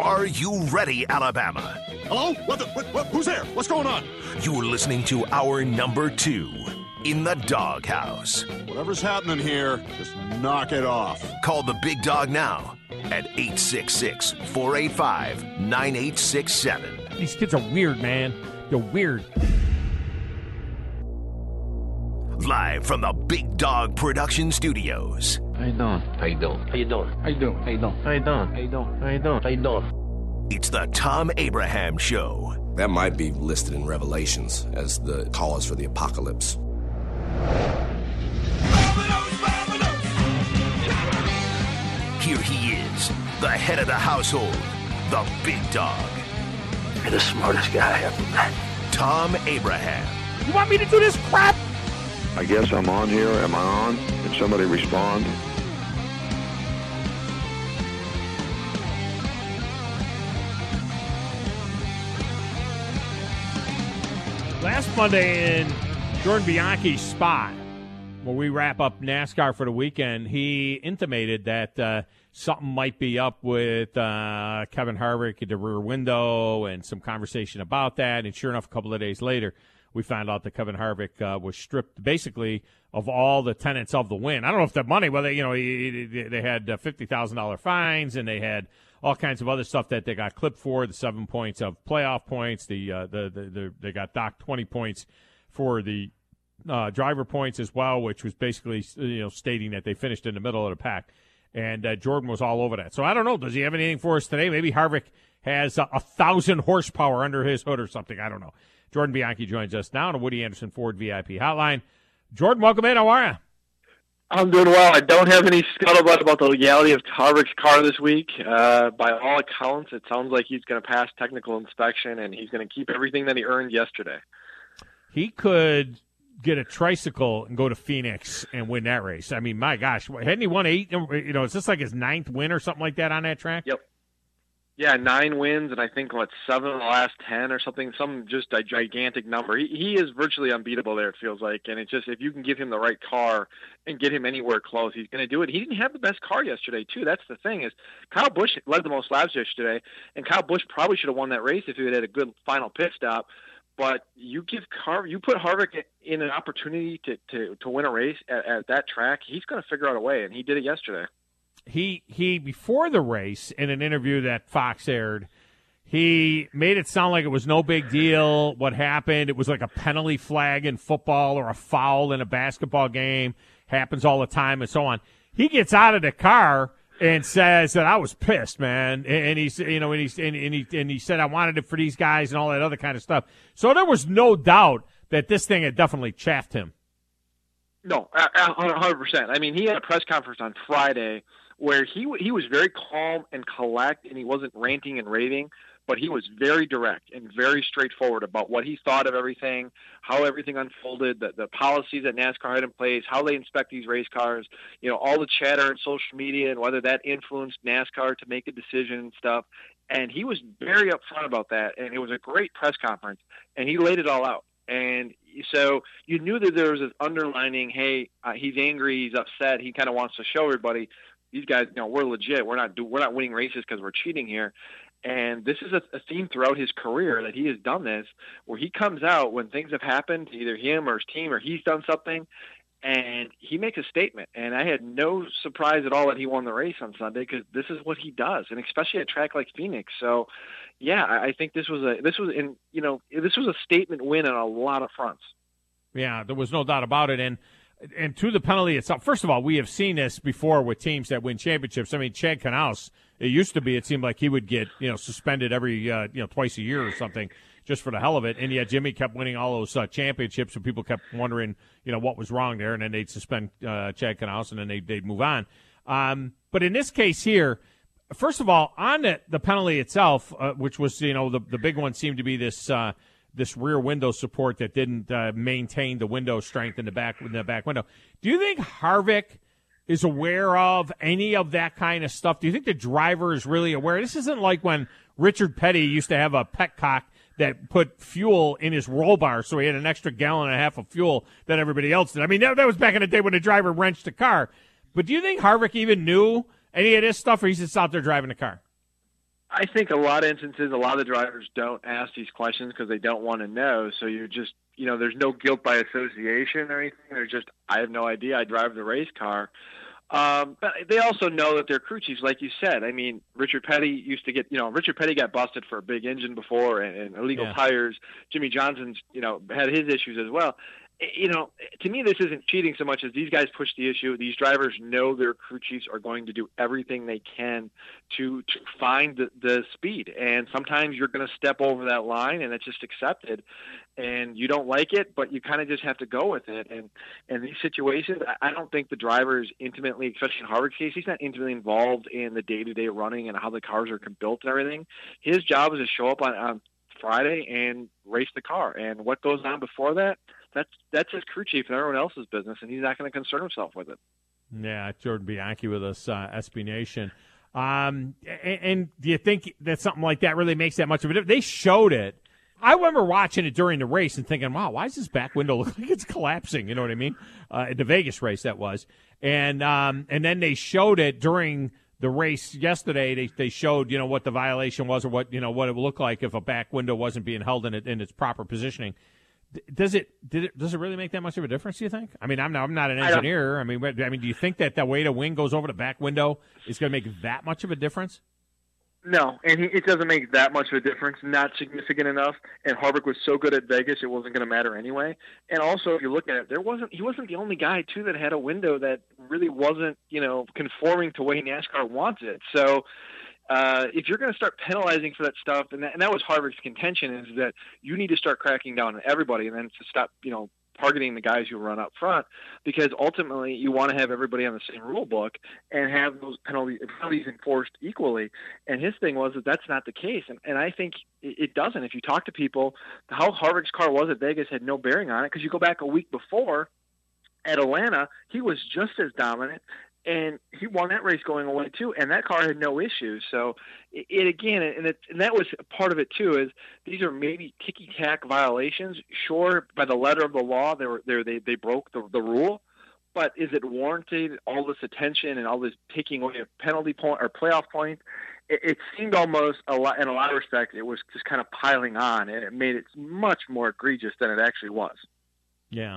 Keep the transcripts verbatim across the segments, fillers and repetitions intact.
Are you ready, Alabama? Hello? What the? What, what, who's there? What's going on? You're listening to our number two in the Doghouse. Whatever's happening here, just knock it off. Call the big dog now at eight six six, four eight five, nine eight six seven. These kids are weird, man. They're weird. Live from the Big Dog Production Studios. How you doing? How you doing? How you doing? How you doing? How you doing? How you doing? How you doing? How you doing? How you doing? It's the Tom Abraham Show. That might be listed in Revelations as the cause for the apocalypse. Here he is, the head of the household, the big dog. You're the smartest guy I ever met. Tom Abraham. You want me to do this crap? I guess I'm on here. Am I on? Can somebody respond? Last Monday in Jordan Bianchi's spot, when we wrap up NASCAR for the weekend, he intimated that uh, something might be up with uh, Kevin Harvick at the rear window and some conversation about that. And sure enough, a couple of days later, we found out that Kevin Harvick uh, was stripped basically of all the tenets of the win. I don't know if the money, well, they, you know, he, he, they had uh, fifty thousand dollars fines and they had all kinds of other stuff that they got clipped for, the seven points of playoff points. The, uh, the, the, the they got docked twenty points for the uh, driver points as well, which was basically, you know, stating that they finished in the middle of the pack. And uh, Jordan was all over that. So I don't know. Does he have anything for us today? Maybe Harvick has a, a thousand horsepower under his hood or something. I don't know. Jordan Bianchi joins us now on the Woody Anderson Ford V I P hotline. Jordan, welcome in. How are you? I'm doing well. I don't have any scuttlebutt about the legality of Harvick's car this week. Uh, by all accounts, it sounds like he's going to pass technical inspection, and he's going to keep everything that he earned yesterday. He could get a tricycle and go to Phoenix and win that race. I mean, my gosh, hadn't he won eight? You know, is this like his ninth win or something like that on that track? Yep. Yeah, nine wins, and I think, what, seven of the last ten or something, some just a gigantic number. He, he is virtually unbeatable there, it feels like, and it's just, if you can give him the right car and get him anywhere close, he's going to do it. He didn't have the best car yesterday, too. That's the thing, is Kyle Busch led the most laps yesterday, and Kyle Busch probably should have won that race if he had had a good final pit stop, but you give Car- you put Harvick in an opportunity to, to, to win a race at, at that track, he's going to figure out a way, and he did it yesterday. He he before the race, in an interview that Fox aired, he made it sound like it was no big deal what happened. It was like a penalty flag in football or a foul in a basketball game. Happens all the time and so on. He gets out of the car and says that I was pissed, man. And he's you know and he's and, and he and he said I wanted it for these guys and all that other kind of stuff. So there was no doubt that this thing had definitely chaffed him. No, one hundred percent. I mean, he had a press conference on Friday where he he was very calm and collect, and he wasn't ranting and raving, but he was very direct and very straightforward about what he thought of everything, how everything unfolded, the, the policies that NASCAR had in place, how they inspect these race cars, you know, all the chatter on social media and whether that influenced NASCAR to make a decision and stuff. And he was very upfront about that, and it was a great press conference, and he laid it all out. And so you knew that there was this underlining, hey, uh, he's angry, he's upset, he kind of wants to show everybody, these guys, you know, we're legit. We're not do, we're not winning races because we're cheating here. And this is a, a theme throughout his career that he has done this, where he comes out when things have happened to either him or his team, or he's done something, and he makes a statement. And I had no surprise at all that he won the race on Sunday, because this is what he does, and especially at a track like Phoenix. So, yeah, I, I think this was a this was in you know this was a statement win on a lot of fronts. Yeah, there was no doubt about it, and. And to the penalty itself, first of all, we have seen this before with teams that win championships. I mean, Chad Knaus, it used to be, it seemed like he would get, you know, suspended every, uh, you know, twice a year or something just for the hell of it. And yet Jimmy kept winning all those uh, championships, and people kept wondering, you know, what was wrong there. And then they'd suspend uh, Chad Knaus, and then they'd, they'd move on. Um, but in this case here, first of all, on the, the penalty itself, uh, which was, you know, the, the big one seemed to be this, uh, this rear window support that didn't uh, maintain the window strength in the back in the back window. Do you think Harvick is aware of any of that kind of stuff? Do you think the driver is really aware? This isn't like when Richard Petty used to have a petcock that put fuel in his roll bar, so he had an extra gallon and a half of fuel than everybody else did. I mean, that, that was back in the day when the driver wrenched the car. But do you think Harvick even knew any of this stuff, or he's just out there driving the car? I think a lot of instances, a lot of the drivers don't ask these questions because they don't want to know. So you're just, you know, there's no guilt by association or anything. They're just, I have no idea. I drive the race car. Um, but they also know that they're crew chiefs, like you said. I mean, Richard Petty used to get, you know, Richard Petty got busted for a big engine before and, and illegal yeah. tires. Jimmie Johnson's, you know, had his issues as well. You know, to me, this isn't cheating so much as these guys push the issue. These drivers know their crew chiefs are going to do everything they can to to find the, the speed. And sometimes you're going to step over that line, and it's just accepted. And you don't like it, but you kind of just have to go with it. And in these situations, I don't think the driver is intimately, especially in Harvick's case, he's not intimately involved in the day-to-day running and how the cars are built and everything. His job is to show up on, on Friday and race the car. And what goes on before that, That's that's his crew chief and everyone else's business, and he's not going to concern himself with it. Yeah, Jordan Bianchi with us, uh, S B Nation. Um, and, and do you think that something like that really makes that much of a difference? They showed it. I remember watching it during the race and thinking, wow, why does this back window look like it's collapsing? You know what I mean? Uh, the Vegas race, that was. And um, and then they showed it during the race yesterday. They they showed, you know, what the violation was or what, you know, what it would look like if a back window wasn't being held in, it, in its proper positioning. Does it did it does it really make that much of a difference? Do you think? I mean, I'm not I'm not an engineer. I, I mean, I mean, do you think that the way the wing goes over the back window is going to make that much of a difference? No, and he, it doesn't make that much of a difference. Not significant enough. And Harvick was so good at Vegas, it wasn't going to matter anyway. And also, if you look at it, there wasn't he wasn't the only guy too that had a window that really wasn't, you know, conforming to the way NASCAR wants it. So. Uh, if you're going to start penalizing for that stuff, and that, and that was Harvick's contention, is that you need to start cracking down on everybody and then to stop, you know, targeting the guys who run up front, because ultimately you want to have everybody on the same rule book and have those penalties, penalties enforced equally. And his thing was that that's not the case. And, and I think it, it doesn't. If you talk to people, how Harvick's car was at Vegas had no bearing on it, because you go back a week before at Atlanta, he was just as dominant. And he won that race going away too, and that car had no issues. So, it, it again, and, it, and that was part of it too. Is these are maybe ticky tack violations. Sure, by the letter of the law, they were they they broke the the rule, but is it warranted? All this attention and all this taking away of penalty point or playoff points. It, it seemed almost a lot in a lot of respects. It was just kind of piling on, and it made it much more egregious than it actually was. Yeah.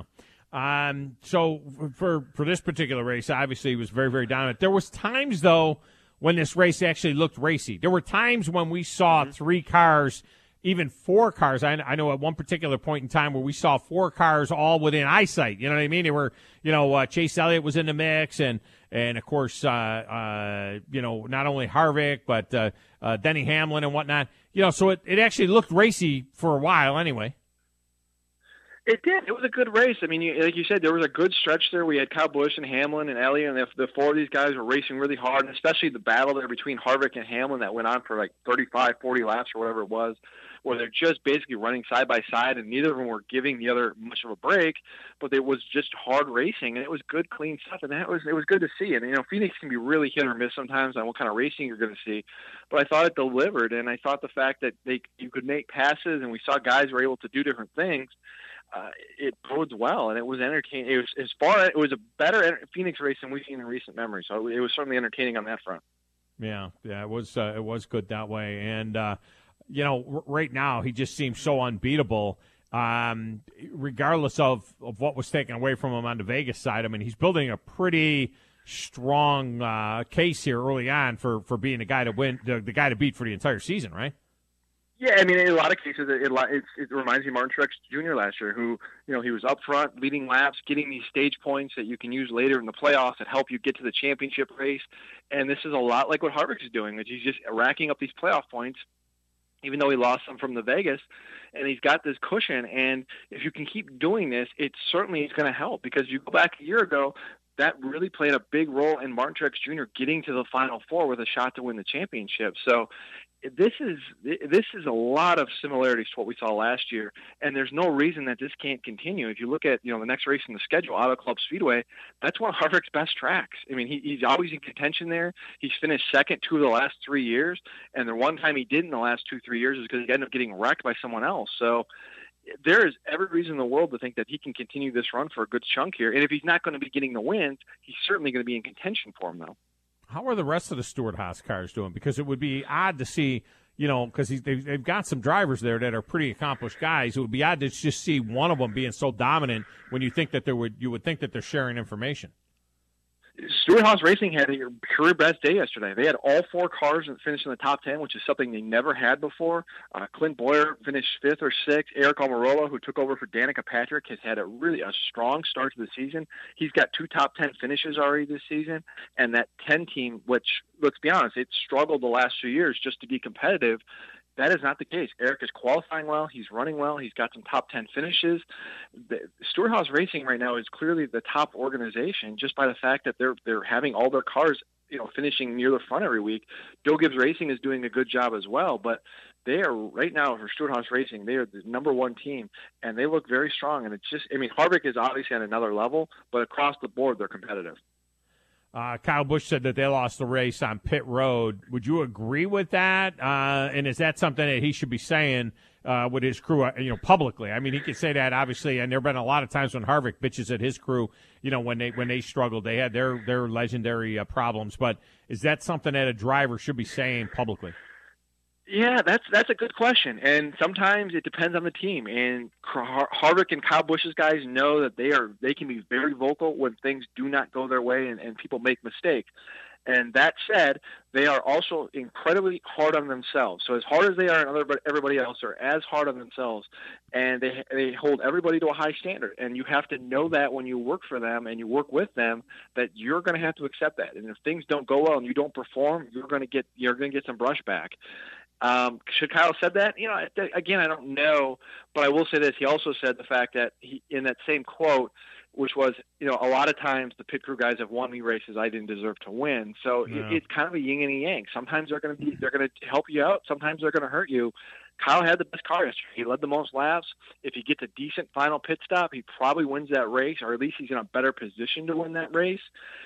Um, so for for this particular race, obviously he was very, very dominant. There was times, though, when this race actually looked racy. There were times when we saw mm-hmm. three cars, even four cars. I, I know at one particular point in time where we saw four cars all within eyesight. You know what I mean? They were, you know, uh, Chase Elliott was in the mix, and, and of course, uh, uh, you know, not only Harvick, but uh, uh, Denny Hamlin and whatnot. You know, so it, it actually looked racy for a while anyway. It did. It was a good race. I mean, you, like you said, there was a good stretch there. We had Kyle Busch and Hamlin and Elliott, and the, the four of these guys were racing really hard, and especially the battle there between Harvick and Hamlin that went on for like thirty-five, forty laps or whatever it was, where they're just basically running side by side, and neither of them were giving the other much of a break, but it was just hard racing, and it was good, clean stuff, and that was it was good to see. And, you know, Phoenix can be really hit or miss sometimes on what kind of racing you're going to see, but I thought it delivered, and I thought the fact that they you could make passes, and we saw guys were able to do different things, Uh, it bodes well, and it was entertaining. It was as far it was a better Phoenix race than we've seen in recent memory. So it was certainly entertaining on that front. Yeah, yeah, it was. Uh, it was good that way, and uh, you know, r- right now he just seems so unbeatable. Um, regardless of, of what was taken away from him on the Vegas side, I mean, he's building a pretty strong uh, case here early on for, for being the guy to win, the, the guy to beat for the entire season, right? Yeah, I mean, in a lot of cases, it, it, it reminds me of Martin Truex Junior last year, who, you know, he was up front, leading laps, getting these stage points that you can use later in the playoffs that help you get to the championship race. And this is a lot like what Harvick is doing, which he's just racking up these playoff points, even though he lost some from the Vegas, and he's got this cushion. And if you can keep doing this, it certainly is going to help, because you go back a year ago, that really played a big role in Martin Truex Junior getting to the Final Four with a shot to win the championship. So this is this is a lot of similarities to what we saw last year, and there's no reason that this can't continue. If you look at, you know, the next race in the schedule, Auto Club Speedway, that's one of Harvick's best tracks. I mean, he, he's always in contention there. He's finished second two of the last three years, and the one time he did in the last two, three years is because he ended up getting wrecked by someone else. So there is every reason in the world to think that he can continue this run for a good chunk here. And if he's not going to be getting the wins, he's certainly going to be in contention for him, though. How are the rest of the Stewart-Haas cars doing? Because it would be odd to see, you know, because they've, they've got some drivers there that are pretty accomplished guys. It would be odd to just see one of them being so dominant when you think that there would you would think that they're sharing information. Stewart-Haas Racing had a career best day yesterday. They had all four cars that finished in the top ten, which is something they never had before. Uh, Clint Boyer finished fifth or sixth. Eric Almirola, who took over for Danica Patrick, has had a really a strong start to the season. He's got two top ten finishes already this season. And that ten team, which, let's be honest, it struggled the last few years just to be competitive. That is not the case. Eric is qualifying well. He's running well. He's got some top ten finishes. Stewart-Haas Racing right now is clearly the top organization just by the fact that they're they're having all their cars, you know, finishing near the front every week. Joe Gibbs Racing is doing a good job as well, but they are right now for Stewart-Haas Racing. They are the number one team, and they look very strong. And it's just, I mean, Harvick is obviously on another level, but across the board, they're competitive. Uh, Kyle Busch said that they lost the race on pit road. Would you agree with that? Uh, and is that something that he should be saying uh, with his crew, uh, you know, publicly? I mean, he could say that obviously, and there have been a lot of times when Harvick bitches at his crew, you know, when they when they struggled, they had their their legendary uh, problems. But is that something that a driver should be saying publicly? Yeah, that's that's a good question, and sometimes it depends on the team. And Har- Harvick and Kyle Busch's guys know that they are they can be very vocal when things do not go their way and, and people make mistakes. And that said, they are also incredibly hard on themselves. So as hard as they are on everybody else, they're as hard on themselves, and they they hold everybody to a high standard. And you have to know that when you work for them and you work with them, that you're going to have to accept that. And if things don't go well and you don't perform, you're going to get you're going to get some brushback. Um, should Kyle have said that? You know, again, I don't know, but I will say this. He also said the fact that he, in that same quote, which was, you know, a lot of times the pit crew guys have won me races I didn't deserve to win. So yeah. it, it's kind of a yin and a yang. Sometimes they're going to be, they're going to help you out. Sometimes they're going to hurt you. Kyle had the best car yesterday. He led the most laps. If he gets a decent final pit stop, he probably wins that race, or at least he's in a better position to win that race.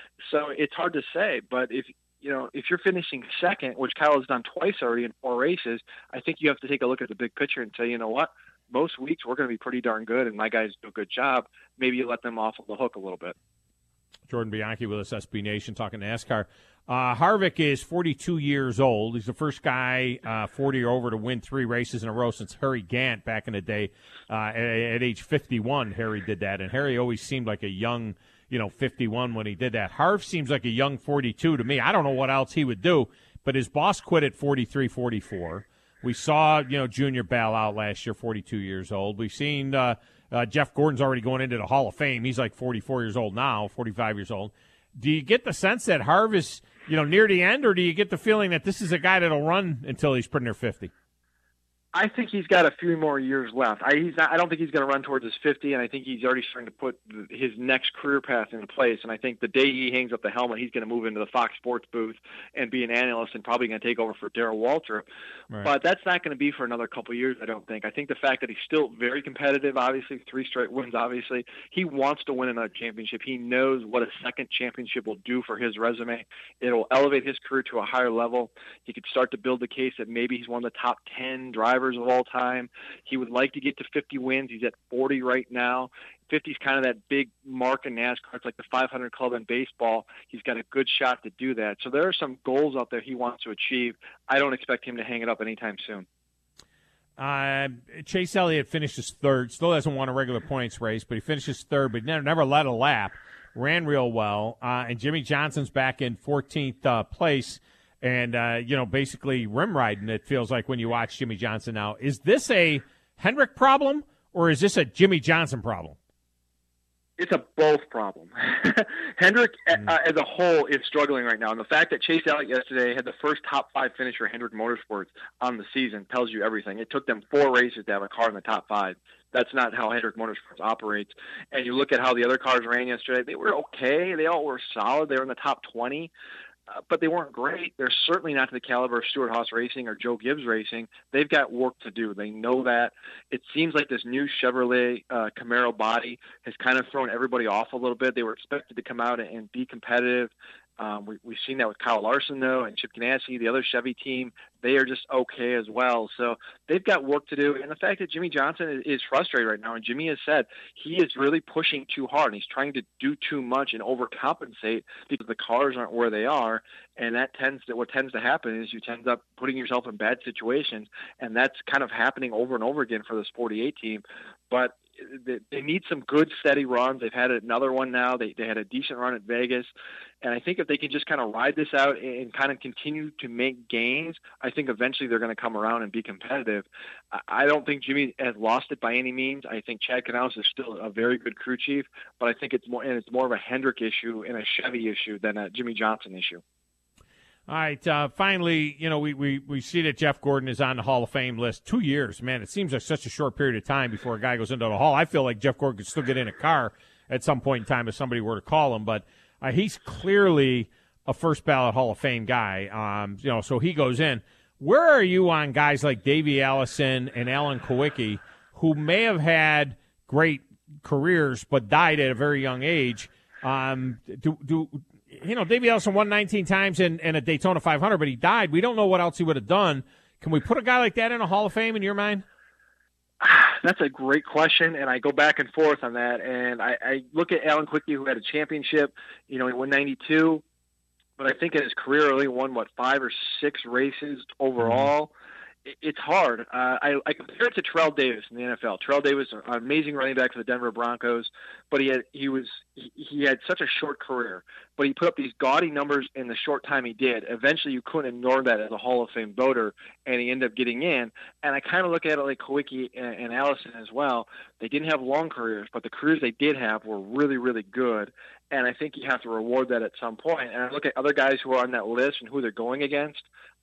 So it's hard to say, but if, you know, if you're finishing second, which Kyle has done twice already in four races, I think you have to take a look at the big picture and say, you know what, most weeks we're going to be pretty darn good, and my guys do a good job. Maybe you let them off of the hook a little bit. Jordan Bianchi with us, S B Nation, talking NASCAR. Uh, Harvick is forty-two years old. He's the first guy uh, forty or over to win three races in a row since Harry Gant back in the day. Uh, at, at age fifty-one, Harry did that, and Harry always seemed like a young, you know, fifty-one when he did that. Harv seems like a young forty-two to me. I don't know what else he would do, but his boss quit at forty-three, forty-four. We saw, you know, Junior bail out last year, forty-two years old. We've seen uh, uh, Jeff Gordon's already going into the Hall of Fame. He's like forty-four years old now, forty-five years old. Do you get the sense that Harv is, you know, near the end, or do you get the feeling that this is a guy that'll run until he's pretty near fifty? I think he's got a few more years left. I, he's not, I don't think he's going to run towards his fifty, and I think he's already starting to put his next career path into place. And I think the day he hangs up the helmet, he's going to move into the Fox Sports booth and be an analyst and probably going to take over for Darrell Waltrip. Right. But that's not going to be for another couple of years, I don't think. I think the fact that he's still very competitive, obviously, three straight wins, obviously. He wants to win another championship. He knows what a second championship will do for his resume. It will elevate his career to a higher level. He could start to build the case that maybe he's one of the top ten drivers of all time. He would like to get to fifty wins. He's at forty right now. fifty is kind of that big mark in NASCAR. It's like the five hundred club in baseball. He's got a good shot to do that. So there are some goals out there he wants to achieve. I don't expect him to hang it up anytime soon. Uh, Chase Elliott finishes third. Still hasn't won a regular points race, but he finishes third, but never, never led a lap. Ran real well. Uh, and Jimmy Johnson's back in fourteenth uh, place. And, uh, you know, basically rim riding, it feels like when you watch Jimmy Johnson now. Is this a Hendrick problem, or is this a Jimmy Johnson problem? It's a both problem. Hendrick mm. uh, as a whole is struggling right now. And the fact that Chase Elliott yesterday had the first top five finish for Hendrick Motorsports on the season tells you everything. It took them four races to have a car in the top five. That's not how Hendrick Motorsports operates. And you look at how the other cars ran yesterday, they were okay. They all were solid. They were in the top twenty. Uh, but they weren't great. They're certainly not to the caliber of Stewart-Haas Racing or Joe Gibbs Racing. They've got work to do. They know that. It seems like this new Chevrolet uh, Camaro body has kind of thrown everybody off a little bit. They were expected to come out and be competitive. Um, we, we've seen that with Kyle Larson, though, and Chip Ganassi, the other Chevy team. They are just okay as well. So they've got work to do. And the fact that Jimmie Johnson is, is frustrated right now, and Jimmy has said he is really pushing too hard, and he's trying to do too much and overcompensate because the cars aren't where they are. And that tends to, what tends to happen is you tend up putting yourself in bad situations, and that's kind of happening over and over again for this forty-eight team. But they need some good, steady runs. They've had another one now. They they had a decent run at Vegas. And I think if they can just kind of ride this out and kind of continue to make gains, I think eventually they're going to come around and be competitive. I don't think Jimmy has lost it by any means. I think Chad Canales is still a very good crew chief, but I think it's more, and it's more of a Hendrick issue and a Chevy issue than a Jimmie Johnson issue. All right, uh, finally, you know, we, we, we see that Jeff Gordon is on the Hall of Fame list. Two years, man, it seems like such a short period of time before a guy goes into the Hall. I feel like Jeff Gordon could still get in a car at some point in time if somebody were to call him, but uh, he's clearly a first-ballot Hall of Fame guy, um, you know, so he goes in. Where are you on guys like Davey Allison and Alan Kulwicki, who may have had great careers but died at a very young age? Um, do do You know, Davey Allison won nineteen times in, in a Daytona five hundred, but he died. We don't know what else he would have done. Can we put a guy like that in a Hall of Fame in your mind? That's a great question, and I go back and forth on that. And I, I look at Alan Kulwicki, who had a championship. You know, he won ninety-two, but I think in his career only won, what, five or six races overall. Mm-hmm. It's hard. Uh, I, I compare it to Terrell Davis in the N F L. Terrell Davis, an amazing running back for the Denver Broncos, but he had he was he, he had such a short career. But he put up these gaudy numbers in the short time he did. Eventually, you couldn't ignore that as a Hall of Fame voter, and he ended up getting in. And I kind of look at it like Kulwicki and, and Allison as well. They didn't have long careers, but the careers they did have were really, really good. And I think you have to reward that at some point. And I look at other guys who are on that list and who they're going against.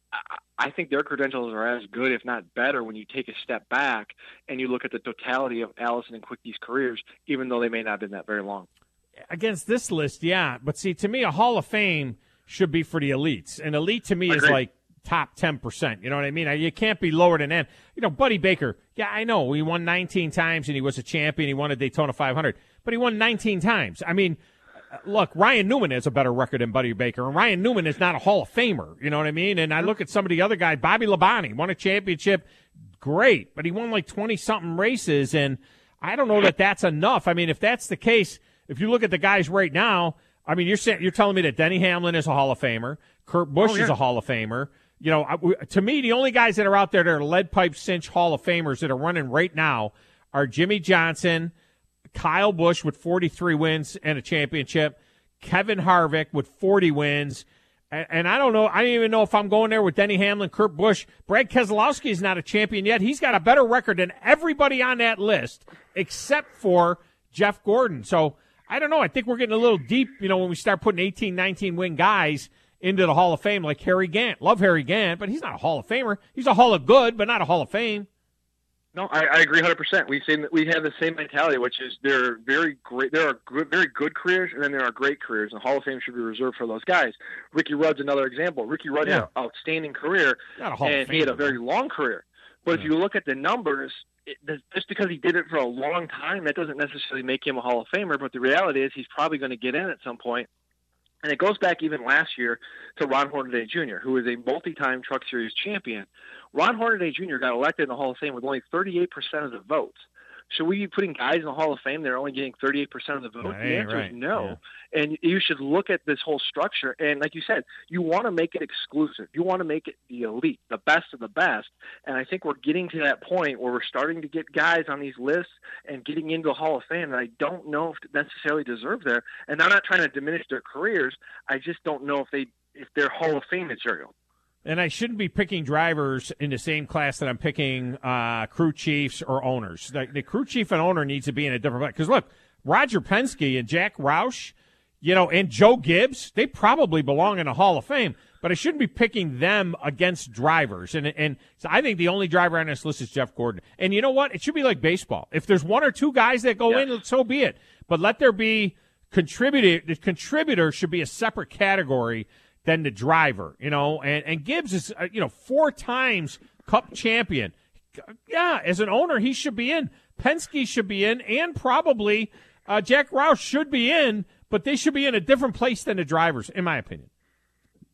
I think their credentials are as good, if not better, when you take a step back and you look at the totality of Allison and Kulwicki's careers, even though they may not have been that very long. Against this list, yeah. But see, to me, a Hall of Fame should be for the elites. And elite to me is like top ten percent. You know what I mean? You can't be lower than that. You know, Buddy Baker, yeah, I know. He won nineteen times and he was a champion. He won a Daytona five hundred. But he won nineteen times. I mean, look, Ryan Newman has a better record than Buddy Baker, and Ryan Newman is not a Hall of Famer, you know what I mean? And I look at some of the other guys, Bobby Labonte won a championship, great, but he won like twenty-something races, and I don't know that that's enough. I mean, if that's the case, if you look at the guys right now, I mean, you're saying, you're telling me that Denny Hamlin is a Hall of Famer, Kurt Busch oh, yeah. is a Hall of Famer. You know, I, to me, the only guys that are out there that are lead pipe cinch Hall of Famers that are running right now are Jimmie Johnson, Kyle Busch with forty-three wins and a championship, Kevin Harvick with forty wins, and, and I don't know, I don't even know if I'm going there with Denny Hamlin, Kurt Busch. Brad Keselowski is not a champion yet. He's got a better record than everybody on that list except for Jeff Gordon. So I don't know. I think we're getting a little deep, you know, when we start putting eighteen, nineteen win guys into the Hall of Fame like Harry Gant. Love Harry Gant, but he's not a Hall of Famer. He's a Hall of Good, but not a Hall of Fame. No, I, I agree one hundred percent. We've seen we have the same mentality, which is there are very great, there are good, very good careers, and then there are great careers. And Hall of Fame should be reserved for those guys. Ricky Rudd's another example. Ricky Rudd yeah. had an outstanding career, and he had a very long career. But yeah. if you look at the numbers, it, just because he did it for a long time, that doesn't necessarily make him a Hall of Famer. But the reality is, he's probably going to get in at some point. And it goes back even last year to Ron Hornaday Junior, who is a multi-time Truck Series champion. Ron Hornaday Junior got elected in the Hall of Fame with only thirty-eight percent of the votes. Should we be putting guys in the Hall of Fame that are only getting thirty-eight percent of the vote? No, the answer right. is no. Yeah. And you should look at this whole structure. And like you said, you want to make it exclusive. You want to make it the elite, the best of the best. And I think we're getting to that point where we're starting to get guys on these lists and getting into the Hall of Fame that I don't know if necessarily deserve there. And I'm not trying to diminish their careers. I just don't know if they if they're Hall of Fame material. And I shouldn't be picking drivers in the same class that I'm picking uh, crew chiefs or owners. The, the crew chief and owner needs to be in a different place. Because, look, Roger Penske and Jack Roush, you know, and Joe Gibbs, they probably belong in a Hall of Fame. But I shouldn't be picking them against drivers. And and so I think the only driver on this list is Jeff Gordon. And you know what? It should be like baseball. If there's one or two guys that go yes. in, so be it. But let there be contributor. The contributor should be a separate category than the driver, you know, and, and Gibbs is, uh, you know, four times Cup champion. Yeah, as an owner, he should be in. Penske should be in, and probably uh, Jack Roush should be in, but they should be in a different place than the drivers, in my opinion.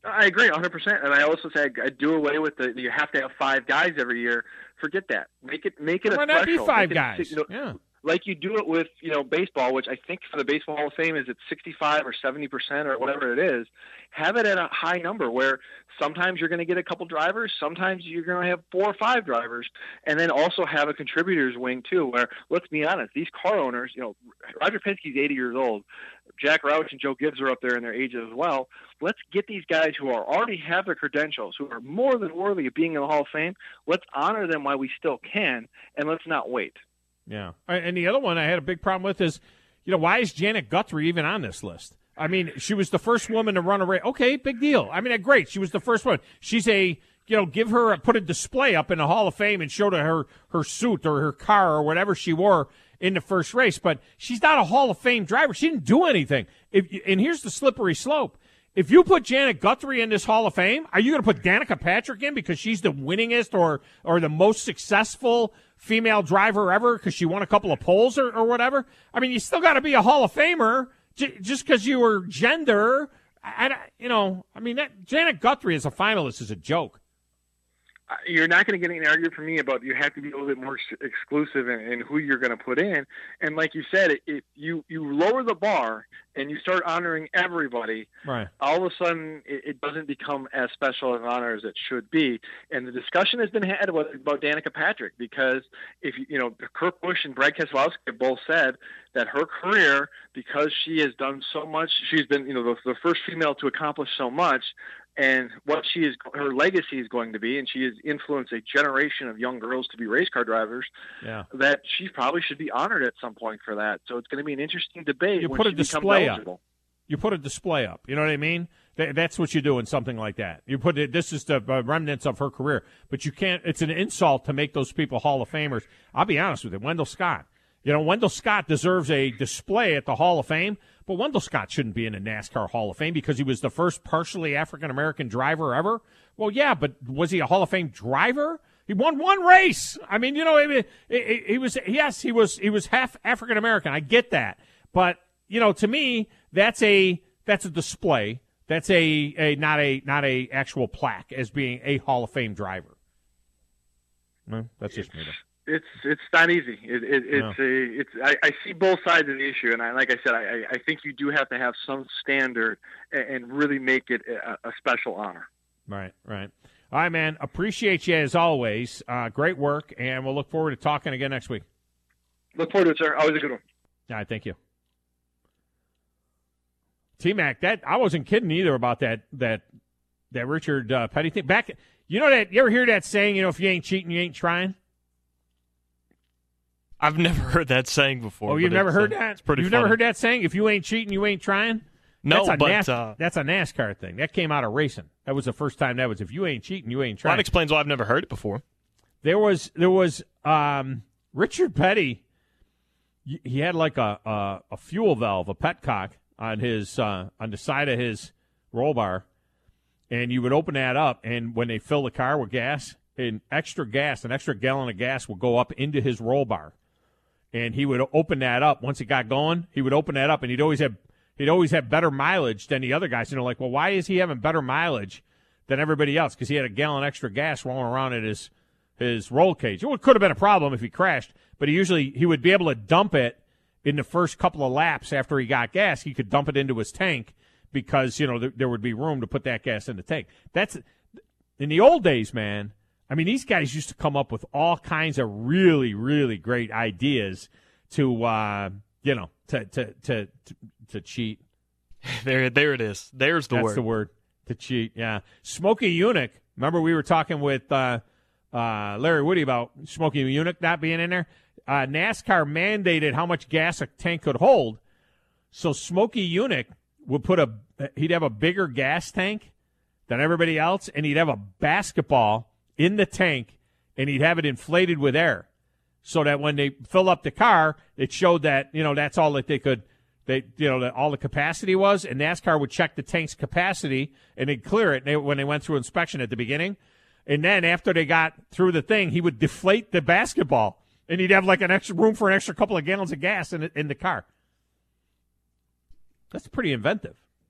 I agree one hundred percent. And I also say I do away with the you have to have five guys every year. Forget that. Make it make it Why a not threshold. be five Make guys? It, you know, yeah. Like you do it with, you know, baseball, which I think for the Baseball Hall of Fame is at sixty-five or seventy percent or whatever it is. Have it at a high number where sometimes you're going to get a couple drivers, sometimes you're going to have four or five drivers, and then also have a contributors wing too, where, let's be honest, these car owners, you know, Roger Penske's eighty years old. Jack Roush and Joe Gibbs are up there in their ages as well. Let's get these guys who are already have their credentials, who are more than worthy of being in the Hall of Fame. Let's honor them while we still can, and let's not wait. Yeah. And the other one I had a big problem with is, you know, why is Janet Guthrie even on this list? I mean, she was the first woman to run a race. Okay, big deal. I mean, great. She was the first one. She's a, you know, give her, a, put a display up in the Hall of Fame and show her her, her suit or her car or whatever she wore in the first race. But she's not a Hall of Fame driver. She didn't do anything. If, and here's the slippery slope. If you put Janet Guthrie in this Hall of Fame, are you going to put Danica Patrick in because she's the winningest or or the most successful female driver ever because she won a couple of poles or, or whatever? I mean, you still got to be a Hall of Famer j- just because you were gender. I, I, you know, I mean, that, Janet Guthrie as a finalist is a joke. You're not going to get any argument from me about you have to be a little bit more exclusive in, in who you're going to put in. And like you said, if you, you lower the bar and you start honoring everybody, right, all of a sudden it, it doesn't become as special an honor as it should be. And the discussion has been had about, about Danica Patrick because if you, you know, Kurt Busch and Brad Keselowski have both said that her career, because she has done so much, she's been, you know, the, the first female to accomplish so much, and what she is, her legacy is going to be, and she has influenced a generation of young girls to be race car drivers. Yeah, that she probably should be honored at some point for that. So it's going to be an interesting debate. You when put a she becomes display eligible. up. You put a display up. You know what I mean? Th- that's what you do in something like that. You put it. This is the uh, remnants of her career, but you can't. It's an insult to make those people Hall of Famers. I'll be honest with you, Wendell Scott. You know, Wendell Scott deserves a display at the Hall of Fame, but Wendell Scott shouldn't be in the NASCAR Hall of Fame because he was the first partially African-American driver ever. Well, yeah, but was he a Hall of Fame driver? He won one race. I mean, you know, I mean, he, he was, yes, he was, he was half African-American. I get that. But, you know, to me, that's a, that's a display. That's a, a, not a, not a actual plaque as being a Hall of Fame driver. Well, that's just me though. It's it's not easy. It, it, it's no. a it's. I, I see both sides of the issue, and I, like I said, I, I think you do have to have some standard and, and really make it a, a special honor. Right, right. All right, man. Appreciate you as always. Uh, great work, and we'll look forward to talking again next week. Look forward to it, sir. Always a good one. All right, thank you. T-Mac, that I wasn't kidding either about that that that Richard uh, Petty thing. Back, you know that you ever hear that saying? You know, if you ain't cheating, you ain't trying. I've never heard that saying before. Oh, you've never heard uh, that? It's pretty You've funny. never heard that saying? If you ain't cheating, you ain't trying? No, that's a but Nas- uh, that's a NASCAR thing. That came out of racing. That was the first time that was. If you ain't cheating, you ain't trying. That explains why I've never heard it before. There was there was um, Richard Petty. He had like a, a a fuel valve, a petcock on his uh, on the side of his roll bar, and you would open that up, and when they fill the car with gas, an extra gas, an extra gallon of gas would go up into his roll bar. And he would open that up once it got going. He would open that up, and he'd always have he'd always have better mileage than the other guys. You know, like, well, why is he having better mileage than everybody else? Because he had a gallon extra gas rolling around in his his roll cage. It could have been a problem if he crashed, but he usually he would be able to dump it in the first couple of laps after he got gas. He could dump it into his tank because you know there, there would be room to put that gas in the tank. That's in the old days, man. I mean, these guys used to come up with all kinds of really, really great ideas to, uh, you know, to to to to, to cheat. There, there it is. There's the That's word. That's the word, to cheat. Yeah, Smokey Yunick. Remember, we were talking with uh, uh, Larry Woody about Smokey Yunick not being in there. Uh, NASCAR mandated how much gas a tank could hold, so Smokey Yunick would put a he'd have a bigger gas tank than everybody else, and he'd have a basketball in the tank, and he'd have it inflated with air so that when they fill up the car, it showed that, you know, that's all that they could, they, you know, that all the capacity was, and NASCAR would check the tank's capacity, and they'd clear it they, when they went through inspection at the beginning. And then after they got through the thing, he would deflate the basketball, and he'd have like an extra room for an extra couple of gallons of gas in, in the car. That's pretty inventive.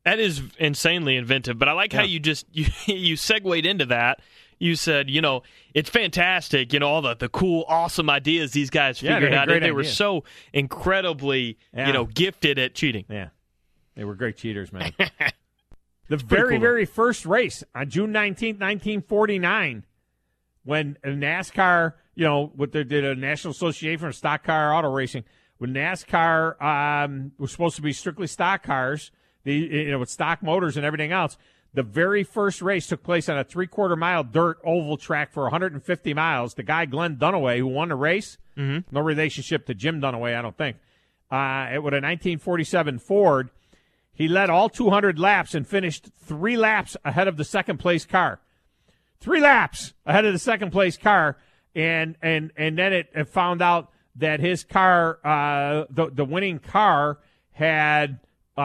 That is insanely inventive, but I like Yeah. how you just you, you segued into that. You said, you know, it's fantastic, you know, all the, the cool, awesome ideas these guys Yeah, figured they had out. great And they were ideas. so incredibly, Yeah. you know, gifted at cheating. Yeah. They were great cheaters, man. The pretty very, cool, very first race on June nineteenth, nineteen forty-nine, when NASCAR, you know, what they did a National Association of Stock Car Auto Racing, when NASCAR um, was supposed to be strictly stock cars, the you know, with stock motors and everything else, the very first race took place on a three-quarter mile dirt oval track for one hundred fifty miles. The guy, Glenn Dunaway, who won the race, Mm-hmm. no relationship to Jim Dunaway, I don't think, uh, it with a nineteen forty-seven Ford. He led all two hundred laps and finished three laps ahead of the second-place car. Three laps ahead of the second-place car, and and and then it, it found out that his car, uh, the the winning car, had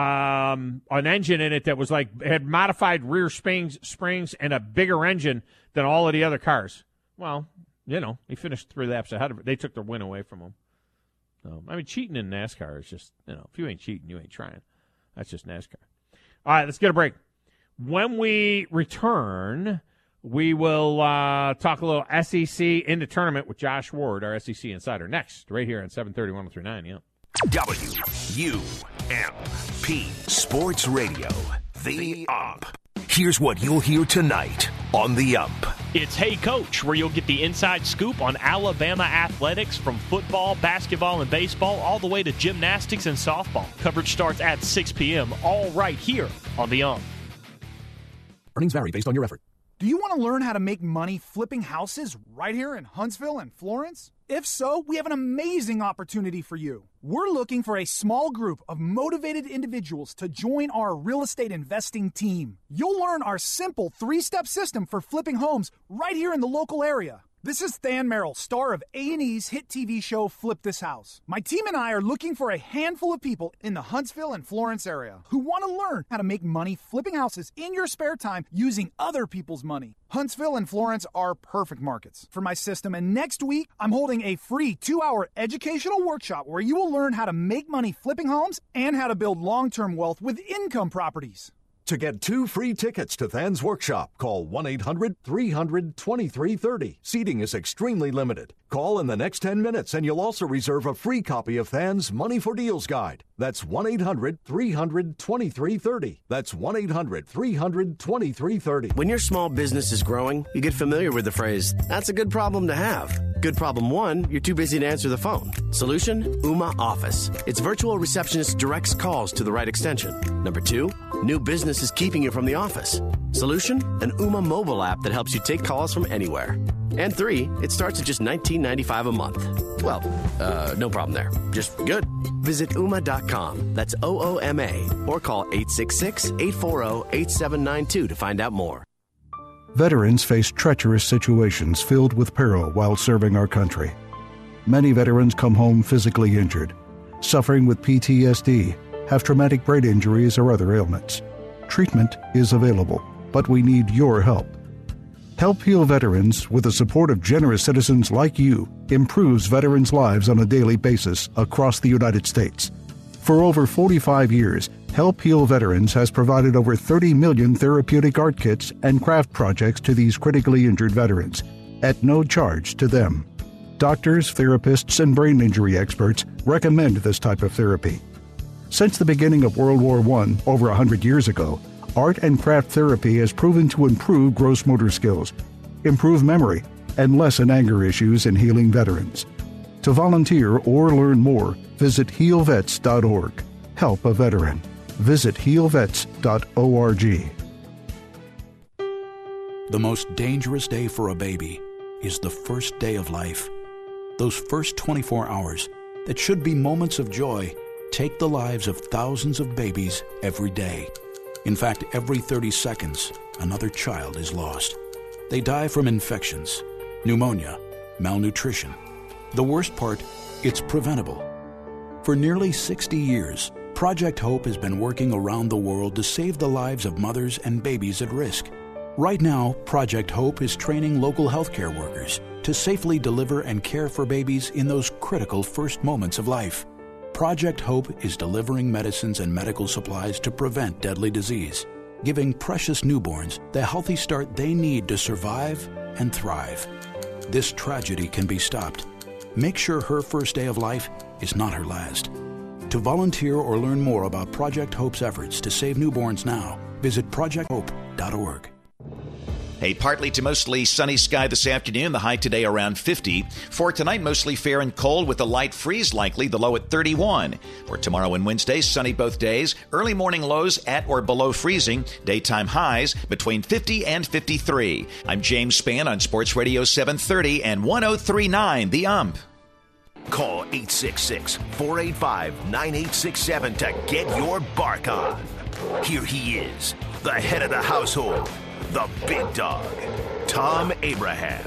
um, an engine in it that was like had modified rear springs, springs, and a bigger engine than all of the other cars. Well, you know, he finished three laps ahead of it. They took the win away from him. So, I mean, cheating in NASCAR is just, you know, if you ain't cheating, you ain't trying. That's just NASCAR. All right, let's get a break. When we return, we will uh, talk a little S E C in the tournament with Josh Ward, our S E C insider, next, right here on seven thirty, ten thirty-nine, yeah. W U M P Sports Radio, The Ump. Here's what you'll hear tonight on The Ump. It's Hey Coach, where you'll get the inside scoop on Alabama athletics from football, basketball, and baseball, all the way to gymnastics and softball. Coverage starts at six p.m., all right here on The Ump. Earnings vary based on your effort. Do you want to learn how to make money flipping houses right here in Huntsville and Florence? If so, we have an amazing opportunity for you. We're looking for a small group of motivated individuals to join our real estate investing team. You'll learn our simple three-step system for flipping homes right here in the local area. This is Than Merrill, star of A and E's hit T V show Flip This House. My team and I are looking for a handful of people in the Huntsville and Florence area who want to learn how to make money flipping houses in your spare time using other people's money. Huntsville and Florence are perfect markets for my system, and next week I'm holding a free two-hour educational workshop where you will learn how to make money flipping homes and how to build long-term wealth with income properties. To get two free tickets to Than's workshop, call one eight hundred three hundred twenty-three thirty. Seating is extremely limited. Call in the next ten minutes and you'll also reserve a free copy of Than's Money for Deals Guide. That's one eight hundred three hundred twenty-three thirty. That's one eight hundred three hundred twenty-three thirty. When your small business is growing, you get familiar with the phrase, that's a good problem to have. Good problem one, you're too busy to answer the phone. Solution, Ooma Office. Its virtual receptionist directs calls to the right extension. Number two, new business is keeping you from the office. Solution, an Ooma mobile app that helps you take calls from anywhere. And three, it starts at just nineteen ninety-five a month. Well, uh, no problem there. Just good. Visit Ooma dot com. That's O O M A. Or call eight six six, eight four zero, eight seven nine two to find out more. Veterans face treacherous situations filled with peril while serving our country. Many veterans come home physically injured, suffering with P T S D, have traumatic brain injuries or other ailments. Treatment is available, but we need your help. Help Heal Veterans, with the support of generous citizens like you, improves veterans' lives on a daily basis across the United States. For over forty-five years, Help Heal Veterans has provided over thirty million therapeutic art kits and craft projects to these critically injured veterans, at no charge to them. Doctors, therapists, and brain injury experts recommend this type of therapy. Since the beginning of World War One, over one hundred years ago, art and craft therapy has proven to improve gross motor skills, improve memory, and lessen anger issues in healing veterans. To volunteer or learn more, visit heal vets dot org. Help a veteran. Visit heal vets dot org. The most dangerous day for a baby is the first day of life. Those first twenty-four hours that should be moments of joy take the lives of thousands of babies every day. In fact, every thirty seconds, another child is lost. They die from infections, pneumonia, malnutrition. The worst part, it's preventable. For nearly sixty years, Project Hope has been working around the world to save the lives of mothers and babies at risk. Right now, Project Hope is training local healthcare workers to safely deliver and care for babies in those critical first moments of life. Project Hope is delivering medicines and medical supplies to prevent deadly disease, giving precious newborns the healthy start they need to survive and thrive. This tragedy can be stopped. Make sure her first day of life is not her last. To volunteer or learn more about Project Hope's efforts to save newborns now, visit project hope dot org. A partly to mostly sunny sky this afternoon, the high today around fifty. For tonight, mostly fair and cold with a light freeze likely, the low at thirty-one. For tomorrow and Wednesday, sunny both days. Early morning lows at or below freezing. Daytime highs between fifty and fifty-three. I'm James Spann on Sports Radio seven thirty and one oh three point nine The Ump. Call eight six six, four eight five, nine eight six seven to get your bark on. Here he is, the head of the household, the big dog, Tom Abraham.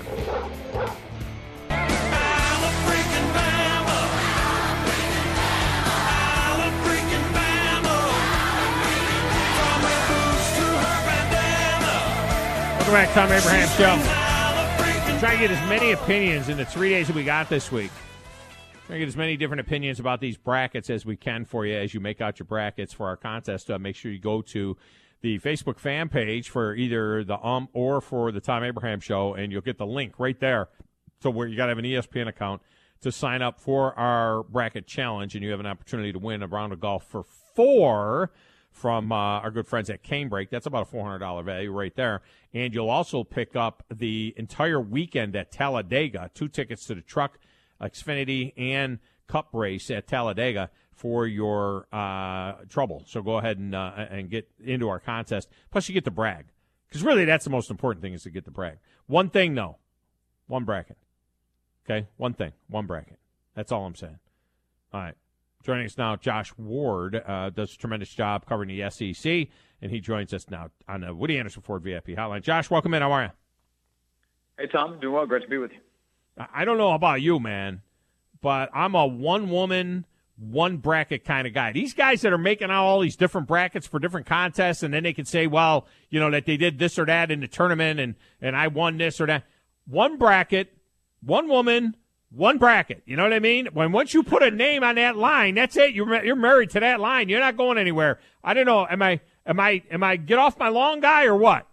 Welcome back, Tom Abraham Show. Trying to get as many opinions in the three days that we got this week. Trying to get as many different opinions about these brackets as we can for you as you make out your brackets for our contest. Uh, make sure you go to the Facebook fan page for either the Um or for the Tom Abraham Show, and you'll get the link right there. So where you got to have an E S P N account to sign up for our bracket challenge, and you have an opportunity to win a round of golf for four from uh, our good friends at Canebrake. That's about a four hundred dollars value right there. And you'll also pick up the entire weekend at Talladega, two tickets to the Truck, Xfinity, and Cup race at Talladega for your uh, trouble. So go ahead and uh, and get into our contest. Plus, you get to brag. Because really, that's the most important thing is to get to brag. One thing, no. One bracket. Okay? One thing. One bracket. That's all I'm saying. All right. Joining us now, Josh Ward uh, does a tremendous job covering the S E C, and he joins us now on the Woody Anderson Ford V I P hotline. Josh, welcome in. How are you? Hey, Tom. Doing well. Great to be with you. I don't know about you, man, but I'm a one-woman, one-bracket kind of guy. These guys that are making out all these different brackets for different contests, and then they can say, well, you know, that they did this or that in the tournament, and, and I won this or that. One bracket, one woman, one bracket. You know what I mean? When once you put a name on that line, that's it. You're you're married to that line. You're not going anywhere. I don't know. Am I am I am I get off my lawn guy or what?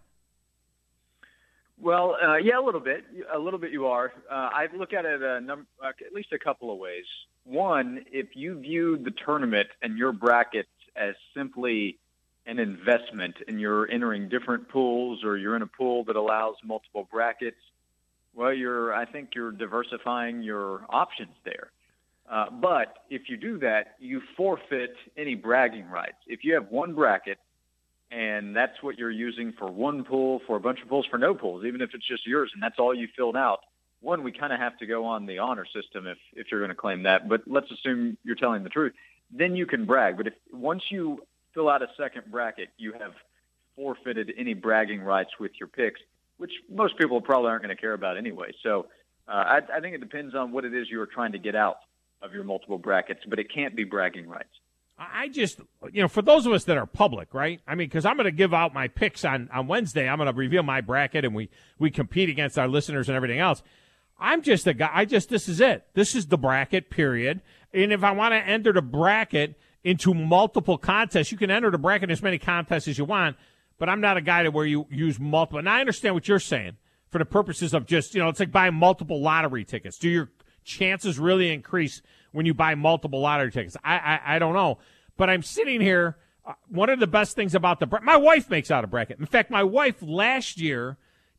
Well, uh, yeah, a little bit. A little bit you are. Uh, I look at it a num- uh, at least a couple of ways. One, if you view the tournament and your bracket as simply an investment and you're entering different pools or you're in a pool that allows multiple brackets, well, you're I think you're diversifying your options there. Uh, but if you do that, you forfeit any bragging rights. If you have one bracket, and that's what you're using for one pool, for a bunch of pools, for no pools, even if it's just yours, and that's all you filled out. One, we kind of have to go on the honor system if, if you're going to claim that, but let's assume you're telling the truth. Then you can brag. But if once you fill out a second bracket, you have forfeited any bragging rights with your picks, which most people probably aren't going to care about anyway. So uh, I, I think it depends on what it is you are trying to get out of your multiple brackets, but it can't be bragging rights. I just, you know, for those of us that are public, right? I mean, because I'm going to give out my picks on, on Wednesday. I'm going to reveal my bracket, and we, we compete against our listeners and everything else. I'm just a guy. I just, this is it. This is the bracket, period. And if I want to enter the bracket into multiple contests, you can enter the bracket in as many contests as you want, but I'm not a guy to where you use multiple. And I understand what you're saying for the purposes of just, you know, it's like buying multiple lottery tickets. Do your chances really increase when you buy multiple lottery tickets? I I, I don't know. But I'm sitting here. Uh, one of the best things about the bracket, my wife makes out a bracket. In fact, my wife last year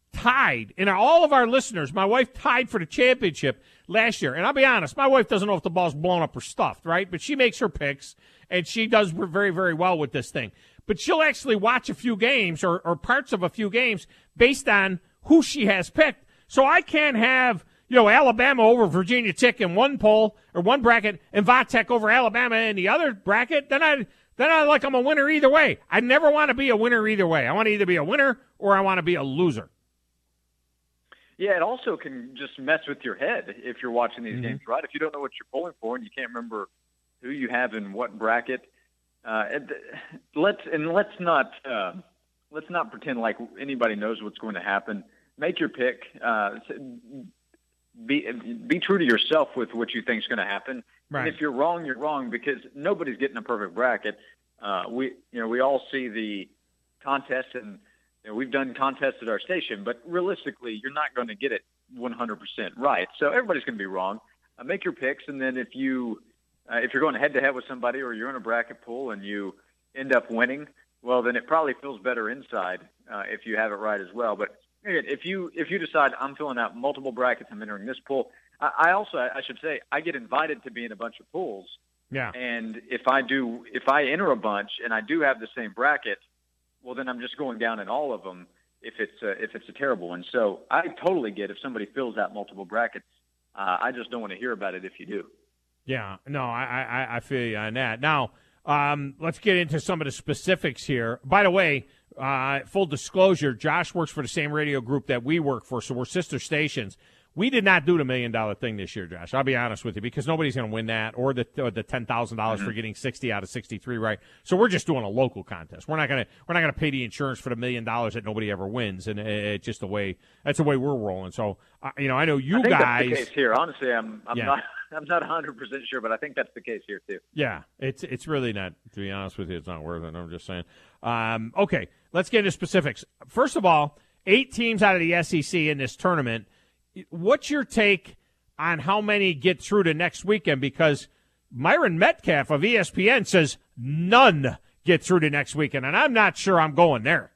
tied, in all of our listeners, my wife tied for the championship last year. And I'll be honest, my wife doesn't know if the ball's blown up or stuffed, right? But she makes her picks, and she does very, very well with this thing. But she'll actually watch a few games or, or parts of a few games based on who she has picked. So I can't have, you know, Alabama over Virginia Tech in one poll or one bracket and Vatech over Alabama in the other bracket. Then I, then I like I'm a winner either way. I never want to be a winner either way. I want to either be a winner or I want to be a loser. Yeah, it also can just mess with your head if you're watching these Mm-hmm. games, right? If you don't know what you're pulling for and you can't remember who you have in what bracket, uh, and let's and let's not uh, let's not pretend like anybody knows what's going to happen. Make your pick. Uh, be be true to yourself with what you think is going to happen. Right. And if you're wrong, you're wrong because nobody's getting a perfect bracket. Uh, we, you know, we all see the contests, and you know, we've done contests at our station, but realistically, you're not going to get it one hundred percent right. So everybody's going to be wrong. Uh, make your picks, and then if you uh, if you're going head to head with somebody, or you're in a bracket pool and you end up winning, well, then it probably feels better inside uh, if you have it right as well. But again, if you if you decide I'm filling out multiple brackets, I'm entering this pool. I, I also I should say I get invited to be in a bunch of pools. Yeah. And if I do, if I enter a bunch and I do have the same bracket, well, then I'm just going down in all of them if it's a, if it's a terrible one. So I totally get if somebody fills out multiple brackets. Uh, I just don't want to hear about it if you do. Yeah, no, I, I, I feel you on that. Now, um, let's get into some of the specifics here. By the way, uh, full disclosure, Josh works for the same radio group that we work for, so we're sister stations. We did not do the million dollar thing this year, Josh. I'll be honest with you, because nobody's going to win that, or the or the ten thousand dollars mm-hmm. for getting sixty out of sixty three right. So we're just doing a local contest. We're not going to we're not going to pay the insurance for the million dollars that nobody ever wins, and it's just the way that's the way we're rolling. So uh, you know, I know you I think guys. That's the case here. Honestly, I'm I'm yeah. not I'm not one hundred percent sure, but I think that's the case here too. Yeah, it's it's really not. To be honest with you, it's not worth it. I'm just saying. Um, okay, let's get into specifics. First of all, eight teams out of the S E C in this tournament. What's your take on how many get through to next weekend? Because Myron Metcalf of E S P N says none get through to next weekend, and I'm not sure I'm going there.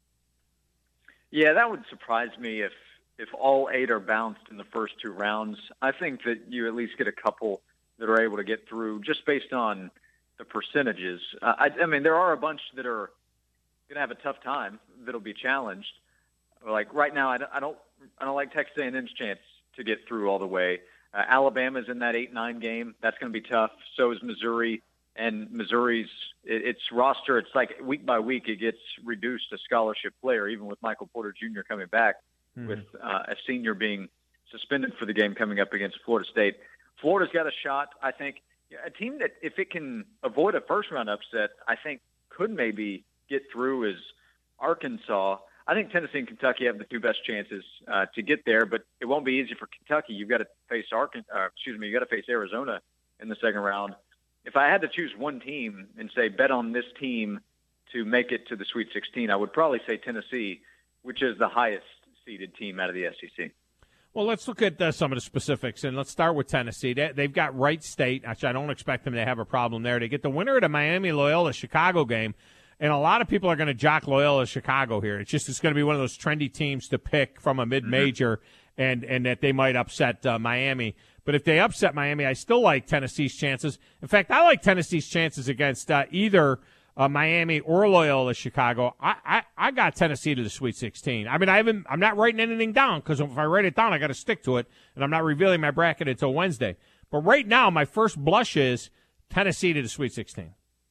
Yeah, that would surprise me if if all eight are bounced in the first two rounds. I think that you at least get a couple that are able to get through just based on the percentages. Uh, I, I mean, there are a bunch that are going to have a tough time that'll be challenged. Like right now, I don't, I don't, I don't like Texas A and M's chance to get through all the way. Uh, Alabama's in that eight nine game. That's going to be tough. So is Missouri. And Missouri's it, its roster, it's like week by week, it gets reduced to scholarship player, even with Michael Porter Junior coming back, mm-hmm. with uh, a senior being suspended for the game coming up against Florida State. Florida's got a shot, I think. A team that, if it can avoid a first-round upset, I think could maybe get through is Arkansas. I think Tennessee and Kentucky have the two best chances uh, to get there, but it won't be easy for Kentucky. You've got to face Arkansas. Uh, excuse me, you got to face Arizona in the second round. If I had to choose one team and say bet on this team to make it to the Sweet sixteen, I would probably say Tennessee, which is the highest seeded team out of the S E C. Well, let's look at uh, some of the specifics, and let's start with Tennessee. They, they've got Wright State. Actually, I don't expect them to have a problem there. They get the winner of the Miami-Loyola-Chicago game, and a lot of people are going to jock Loyola Chicago here. It's just it's going to be one of those trendy teams to pick from a mid-major, mm-hmm. and, and that they might upset uh, Miami. But if they upset Miami, I still like Tennessee's chances. In fact, I like Tennessee's chances against uh, either uh, Miami or Loyola Chicago. I, I, I got Tennessee to the Sweet sixteen. I mean, I haven't, I'm not writing anything down because if I write it down, I got to stick to it, and I'm not revealing my bracket until Wednesday. But right now, my first blush is Tennessee to the Sweet sixteen.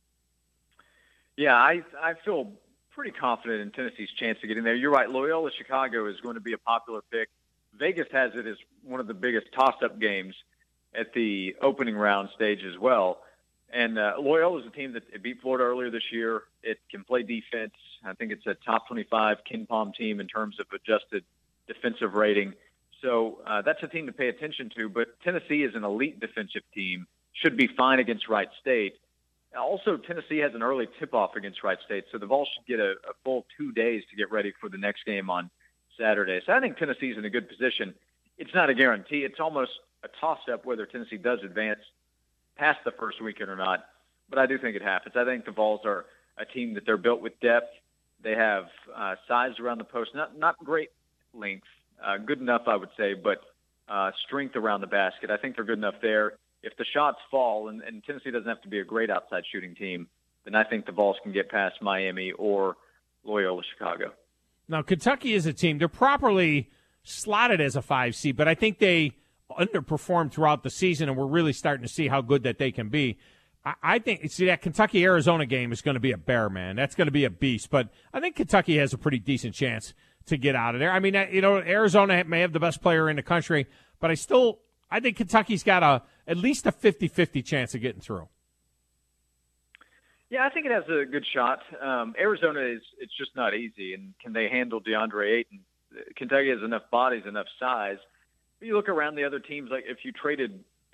Yeah, I I feel pretty confident in Tennessee's chance of getting there. You're right. Loyola Chicago is going to be a popular pick. Vegas has it as one of the biggest toss-up games at the opening round stage as well. And uh, Loyola is a team that beat Florida earlier this year. It can play defense. I think it's a top twenty-five Ken Palm team in terms of adjusted defensive rating. So uh, that's a team to pay attention to. But Tennessee is an elite defensive team, should be fine against Wright State. Also, Tennessee has an early tip-off against Wright State, so the Vols should get a, a full two days to get ready for the next game on Saturday. So I think Tennessee's in a good position. It's not a guarantee. It's almost a toss-up whether Tennessee does advance past the first weekend or not, but I do think it happens. I think the Vols are a team that they're built with depth. They have uh, size around the post, not not great length, uh, good enough, I would say, but uh, strength around the basket. I think they're good enough there. If the shots fall, and, and Tennessee doesn't have to be a great outside shooting team, then I think the Vols can get past Miami or Loyola Chicago. Now, Kentucky is a team. They're properly slotted as a five seed, but I think they underperformed throughout the season, and we're really starting to see how good that they can be. I, I think, see, that Kentucky-Arizona game is going to be a bear, man. That's going to be a beast, but I think Kentucky has a pretty decent chance to get out of there. I mean, you know, Arizona may have the best player in the country, but I still – I think Kentucky's got a at least a fifty-fifty chance of getting through. Yeah, I think it has a good shot. Um, Arizona is it's just not easy, and can they handle DeAndre Ayton? Kentucky has enough bodies, enough size. But you look around the other teams, like if you traded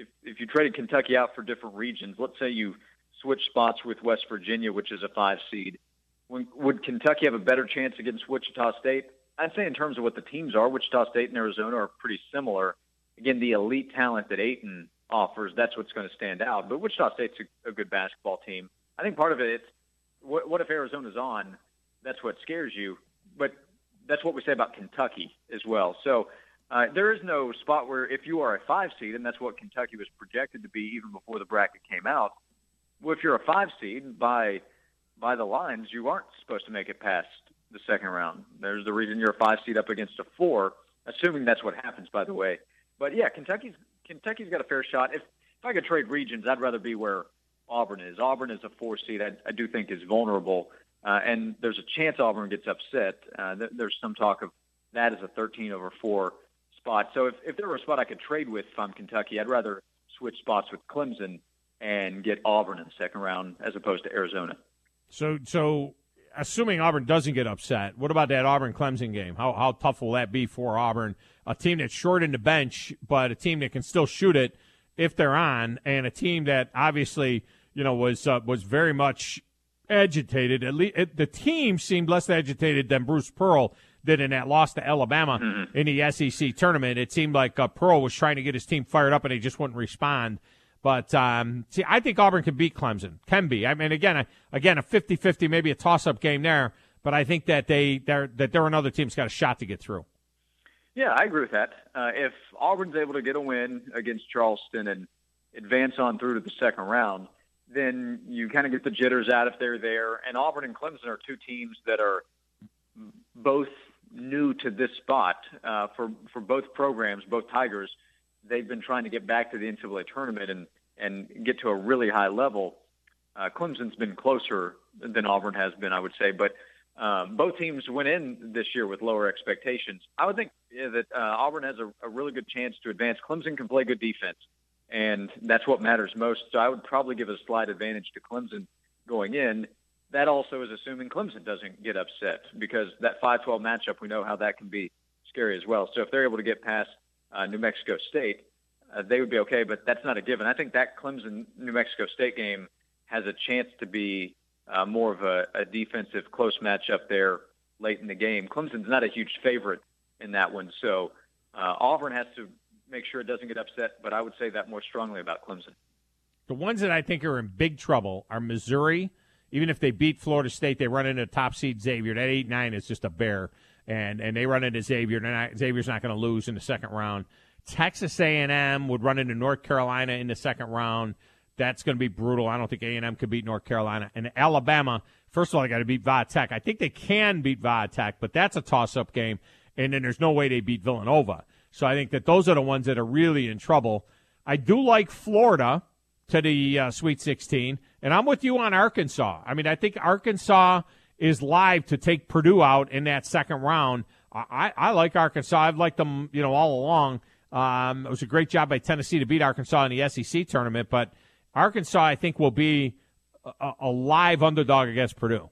if, if you traded Kentucky out for different regions, let's say you switch spots with West Virginia, which is a five seed, when, would Kentucky have a better chance against Wichita State? I'd say in terms of what the teams are, Wichita State and Arizona are pretty similar. Again, the elite talent that Ayton offers, that's what's going to stand out. But Wichita State's a, a good basketball team. I think part of it, it's what, what if Arizona's on? That's what scares you. But that's what we say about Kentucky as well. So uh, there is no spot where if you are a five seed, and that's what Kentucky was projected to be even before the bracket came out, well, if you're a five seed by by the lines, you aren't supposed to make it past the second round. There's the reason you're a five seed up against a four, assuming that's what happens, by the way. But yeah, Kentucky's Kentucky's got a fair shot. If if I could trade regions, I'd rather be where Auburn is. Auburn is a four seed. I, I do think is vulnerable, uh, and there's a chance Auburn gets upset. Uh, th- there's some talk of that as a thirteen over four spot. So if if there were a spot I could trade with if I'm Kentucky, I'd rather switch spots with Clemson and get Auburn in the second round as opposed to Arizona. So so. Assuming Auburn doesn't get upset, what about that Auburn-Clemson game? How how tough will that be for Auburn? A team that's short in the bench, but a team that can still shoot it if they're on, and a team that obviously, you know, was uh, was very much agitated. At least it, the team seemed less agitated than Bruce Pearl did in that loss to Alabama mm-hmm. in the S E C tournament. It seemed like uh, Pearl was trying to get his team fired up, and he just wouldn't respond. But, um, see, I think Auburn can beat Clemson. Can be. I mean, again, again, a fifty-fifty, maybe a toss-up game there. But I think that they they're, that they're another team that's got a shot to get through. Yeah, I agree with that. Uh, if Auburn's able to get a win against Charleston and advance on through to the second round, then you kind of get the jitters out if they're there. And Auburn and Clemson are two teams that are both new to this spot uh, for, for both programs, both Tigers. They've been trying to get back to the N C double A tournament and, and get to a really high level. Uh, Clemson's been closer than Auburn has been, I would say. But um, both teams went in this year with lower expectations. I would think yeah, that uh, Auburn has a, a really good chance to advance. Clemson can play good defense, and that's what matters most. So I would probably give a slight advantage to Clemson going in. That also is assuming Clemson doesn't get upset, because that five twelve matchup, we know how that can be scary as well. So if they're able to get past Uh, New Mexico State, uh, they would be okay, but that's not a given. I think that Clemson-New Mexico State game has a chance to be uh, more of a, a defensive close matchup there late in the game. Clemson's not a huge favorite in that one, so uh, Auburn has to make sure it doesn't get upset, but I would say that more strongly about Clemson. The ones that I think are in big trouble are Missouri. Even if they beat Florida State, they run into top seed Xavier. That eight nine is just a bear. And and they run into Xavier. Not, Xavier's not going to lose in the second round. Texas A and M would run into North Carolina in the second round. That's going to be brutal. I don't think A and M could beat North Carolina. And Alabama, first of all, they got to beat Va Tech. I think they can beat Va Tech, but that's a toss-up game. And then there's no way they beat Villanova. So I think that those are the ones that are really in trouble. I do like Florida to the uh, Sweet sixteen, and I'm with you on Arkansas. I mean, I think Arkansas is live to take Purdue out in that second round. I, I like Arkansas. I've liked them, you know, all along. Um, it was a great job by Tennessee to beat Arkansas in the S E C tournament, but Arkansas, I think, will be a, a live underdog against Purdue.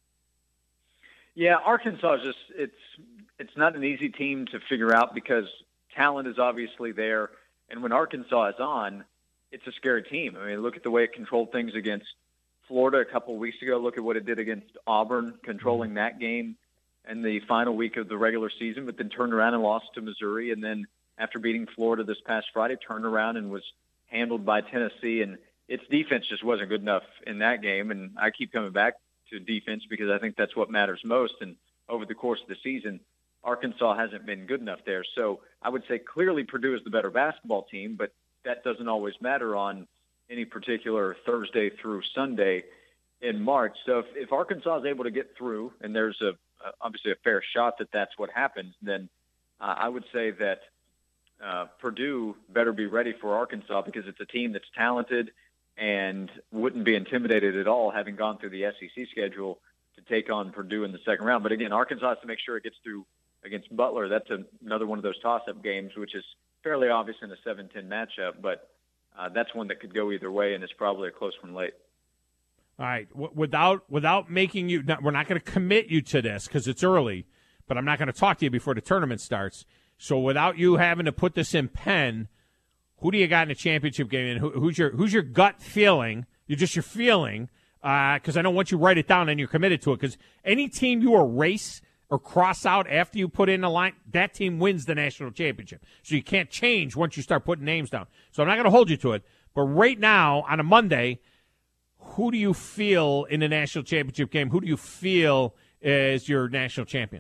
Yeah, Arkansas is just it's it's not an easy team to figure out because talent is obviously there, and when Arkansas is on, it's a scary team. I mean, look at the way it controlled things against Florida a couple of weeks ago. Look at what it did against Auburn, controlling that game in the final week of the regular season, but then turned around and lost to Missouri. And then after beating Florida this past Friday, turned around and was handled by Tennessee. And its defense just wasn't good enough in that game. And I keep coming back to defense because I think that's what matters most. And over the course of the season, Arkansas hasn't been good enough there. So I would say clearly Purdue is the better basketball team, but that doesn't always matter on any particular Thursday through Sunday in March. So if, if Arkansas is able to get through, and there's a, a obviously a fair shot that that's what happens, then uh, I would say that uh, Purdue better be ready for Arkansas because it's a team that's talented and wouldn't be intimidated at all, having gone through the S E C schedule to take on Purdue in the second round. But again, Arkansas has to make sure it gets through against Butler. That's a, another one of those toss-up games, which is fairly obvious in a seven ten matchup, but Uh, that's one that could go either way, and it's probably a close one late. All right. W- without without making you – we're not going to commit you to this because it's early, but I'm not going to talk to you before the tournament starts. So without you having to put this in pen, who do you got in the championship game? And who, who's your who's your gut feeling? You're just your feeling, because uh, I know once you write it down and you're committed to it. Because any team you erase or cross out after you put in a line, that team wins the national championship. So you can't change once you start putting names down. So I'm not going to hold you to it. But right now, on a Monday, who do you feel in the national championship game? Who do you feel is your national champion?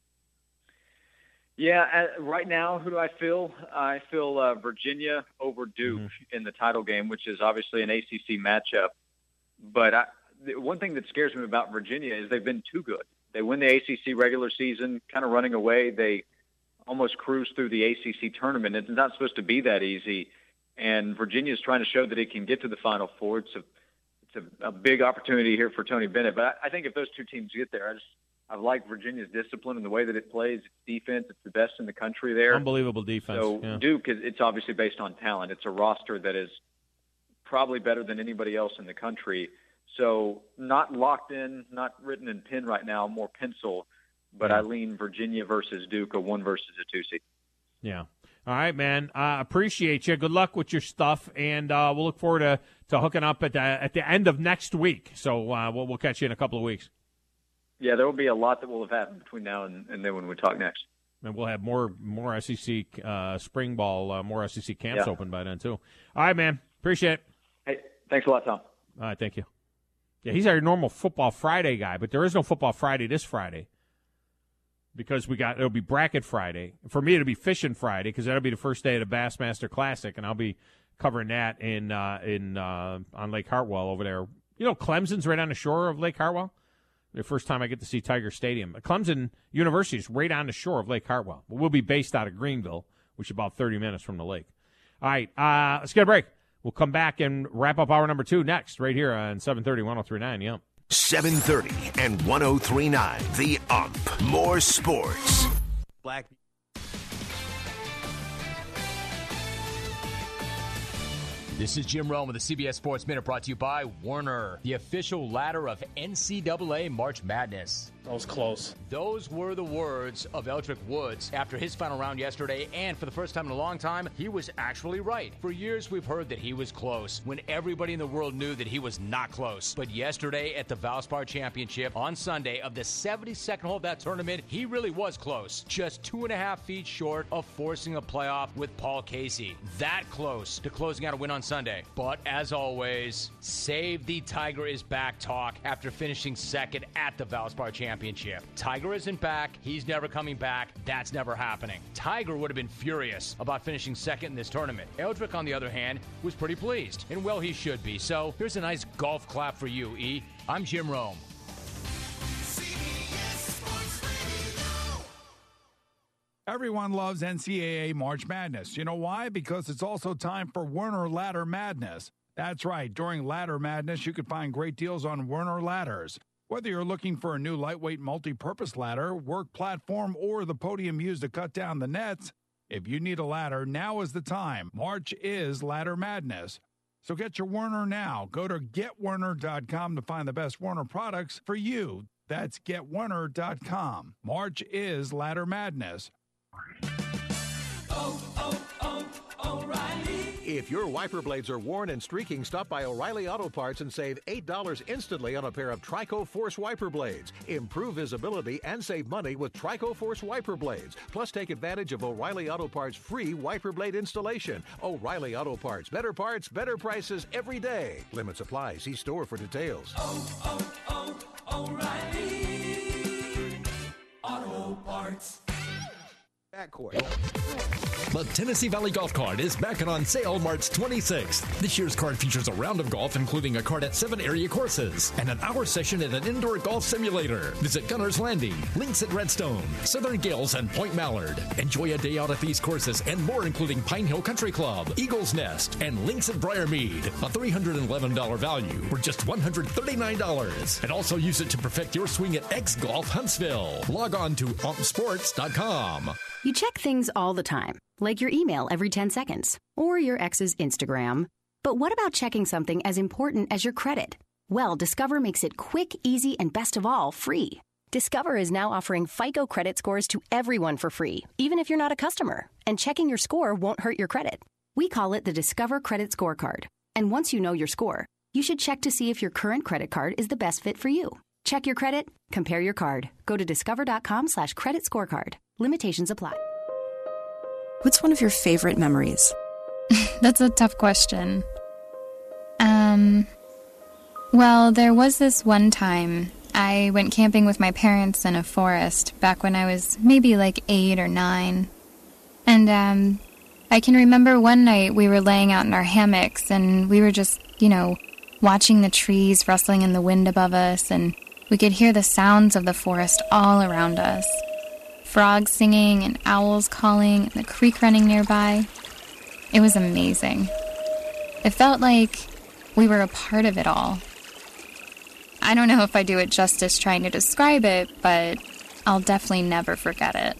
Yeah, uh, right now, who do I feel? I feel uh, Virginia over Duke mm-hmm. in the title game, which is obviously an A C C matchup. But I, the one thing that scares me about Virginia is they've been too good. They win the A C C regular season, kind of running away. They almost cruise through the A C C tournament. It's not supposed to be that easy. And Virginia is trying to show that it can get to the Final Four. It's a, it's a, a big opportunity here for Tony Bennett. But I, I think if those two teams get there, I just I like Virginia's discipline and the way that it plays. Its defense, it's the best in the country there. Unbelievable defense. So yeah. Duke, it's obviously based on talent. It's a roster that is probably better than anybody else in the country. So not locked in, not written in pen right now, more pencil. But yeah. I lean Virginia versus Duke, a one versus a two seed. Yeah. All right, man. I uh, appreciate you. Good luck with your stuff, and uh, we'll look forward to, to hooking up at the at the end of next week. So uh, we'll we'll catch you in a couple of weeks. Yeah, there will be a lot that will have happened between now and, and then when we talk next. And we'll have more more S E C uh, spring ball, uh, more S E C camps yeah. open by then, too. All right, man. Appreciate it. Hey, thanks a lot, Tom. All right, thank you. Yeah, he's our normal Football Friday guy, but there is no Football Friday this Friday because we got it'll be Bracket Friday. For me, it'll be Fishing Friday because that'll be the first day of the Bassmaster Classic, and I'll be covering that in uh, in uh, on Lake Hartwell over there. You know, Clemson's right on the shore of Lake Hartwell. The first time I get to see Tiger Stadium. Clemson University is right on the shore of Lake Hartwell. We'll be based out of Greenville, which is about thirty minutes from the lake. All right, uh, let's get a break. We'll come back and wrap up hour number two next, right here on seven thirty, one oh three point nine. Yep. seven thirty and one oh three point nine. The Ump. More sports. Black. This is Jim Rome with the C B S Sports Minute, brought to you by Werner, the official ladder of N C double A March Madness. That was close. Those were the words of Eldrick Woods after his final round yesterday, and for the first time in a long time, he was actually right. For years, we've heard that he was close, when everybody in the world knew that he was not close. But yesterday at the Valspar Championship on Sunday of the seventy-second hole of that tournament, he really was close. Just two and a half feet short of forcing a playoff with Paul Casey. That close to closing out a win on Sunday. But as always, save the Tiger is back talk after finishing second at the Valspar Championship. Tiger isn't back. He's never coming back. That's never happening. Tiger would have been furious about finishing second in this tournament. Eldrick, on the other hand, was pretty pleased. And well, he should be. So here's a nice golf clap for you, E. I'm Jim Rome. Everyone loves N C double A March Madness. You know why? Because it's also time for Werner Ladder Madness. That's right. During Ladder Madness, you can find great deals on Werner Ladders. Whether you're looking for a new lightweight multi-purpose ladder, work platform, or the podium used to cut down the nets, if you need a ladder, now is the time. March is Ladder Madness. So get your Werner now. Go to get werner dot com to find the best Werner products for you. That's get werner dot com. March is Ladder Madness. Oh, oh, oh, O'Reilly. If your wiper blades are worn and streaking, stop by O'Reilly Auto Parts and save eight dollars instantly on a pair of Trico Force wiper blades. Improve visibility and save money with Trico Force wiper blades. Plus, take advantage of O'Reilly Auto Parts' free wiper blade installation. O'Reilly Auto Parts. Better parts, better prices every day. Limits apply. See store for details. Oh, oh, oh, O'Reilly Auto Parts. Backcourt. The Tennessee Valley Golf Cart is back and on sale March twenty-sixth. This year's cart features a round of golf, including a cart at seven area courses and an hour session at an indoor golf simulator. Visit Gunner's Landing, Links at Redstone, Southern Gales, and Point Mallard. Enjoy a day out at these courses and more, including Pine Hill Country Club, Eagles Nest, and Links at Briarmead. A three hundred eleven dollars value for just one hundred thirty-nine dollars. And also use it to perfect your swing at X Golf Huntsville. Log on to ump sports dot com. You check things all the time, like your email every ten seconds, or your ex's Instagram. But what about checking something as important as your credit? Well, Discover makes it quick, easy, and best of all, free. Discover is now offering FICO credit scores to everyone for free, even if you're not a customer. And checking your score won't hurt your credit. We call it the Discover Credit Scorecard. And once you know your score, you should check to see if your current credit card is the best fit for you. Check your credit, compare your card. Go to discover.com slash credit scorecard. Limitations apply. What's one of your favorite memories? That's a tough question. Um, well, there was this one time I went camping with my parents in a forest back when I was maybe like eight or nine. And, um, I can remember one night we were laying out in our hammocks and we were just, you know, watching the trees rustling in the wind above us, and we could hear the sounds of the forest all around us. Frogs singing and owls calling and the creek running nearby. It was amazing. It felt like we were a part of it all. I don't know if I do it justice trying to describe it, but I'll definitely never forget it.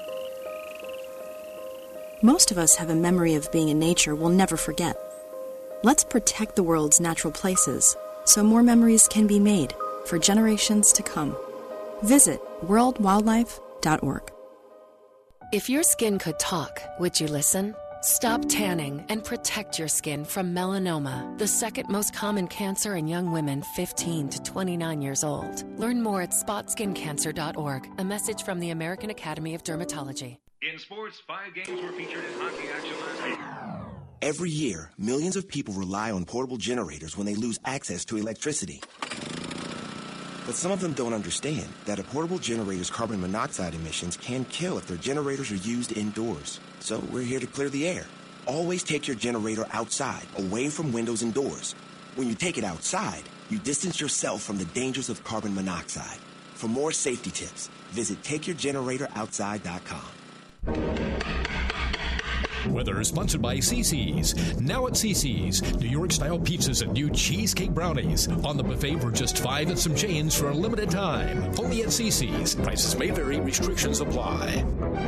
Most of us have a memory of being in nature we'll never forget. Let's protect the world's natural places so more memories can be made for generations to come. Visit world wildlife dot org. If your skin could talk, would you listen? Stop tanning and protect your skin from melanoma, the second most common cancer in young women fifteen to twenty-nine years old. Learn more at spot skin cancer dot org. A message from the American Academy of Dermatology. In sports, five games were featured in hockey action last week. Every year, millions of people rely on portable generators when they lose access to electricity. But some of them don't understand that a portable generator's carbon monoxide emissions can kill if their generators are used indoors. So we're here to clear the air. Always take your generator outside, away from windows and doors. When you take it outside, you distance yourself from the dangers of carbon monoxide. For more safety tips, visit take your generator outside dot com. Weather is sponsored by C C's. Now at C C's, New York-style pizzas and new cheesecake brownies. On the buffet for just five and some change for a limited time. Only at C C's. Prices may vary. Restrictions apply.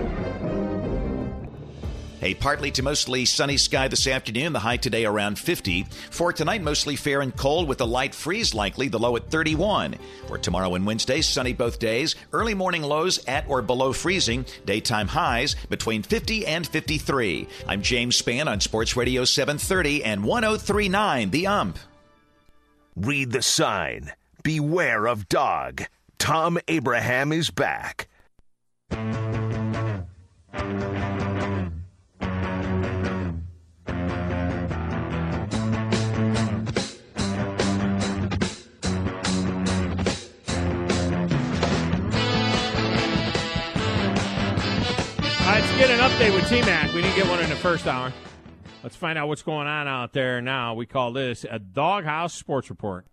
A partly to mostly sunny sky this afternoon. The high today around fifty. For tonight, mostly fair and cold with a light freeze likely, the low at thirty-one. For tomorrow and Wednesday, sunny both days. Early morning lows at or below freezing. Daytime highs between fifty and fifty-three. I'm James Spann on Sports Radio seven thirty and one oh three point nine The Ump. Read the sign. Beware of dog. Tom Abraham is back. Let's get an update with T-Mac. We didn't get one in the first hour. Let's find out what's going on out there now. We call this a Doghouse Sports Report.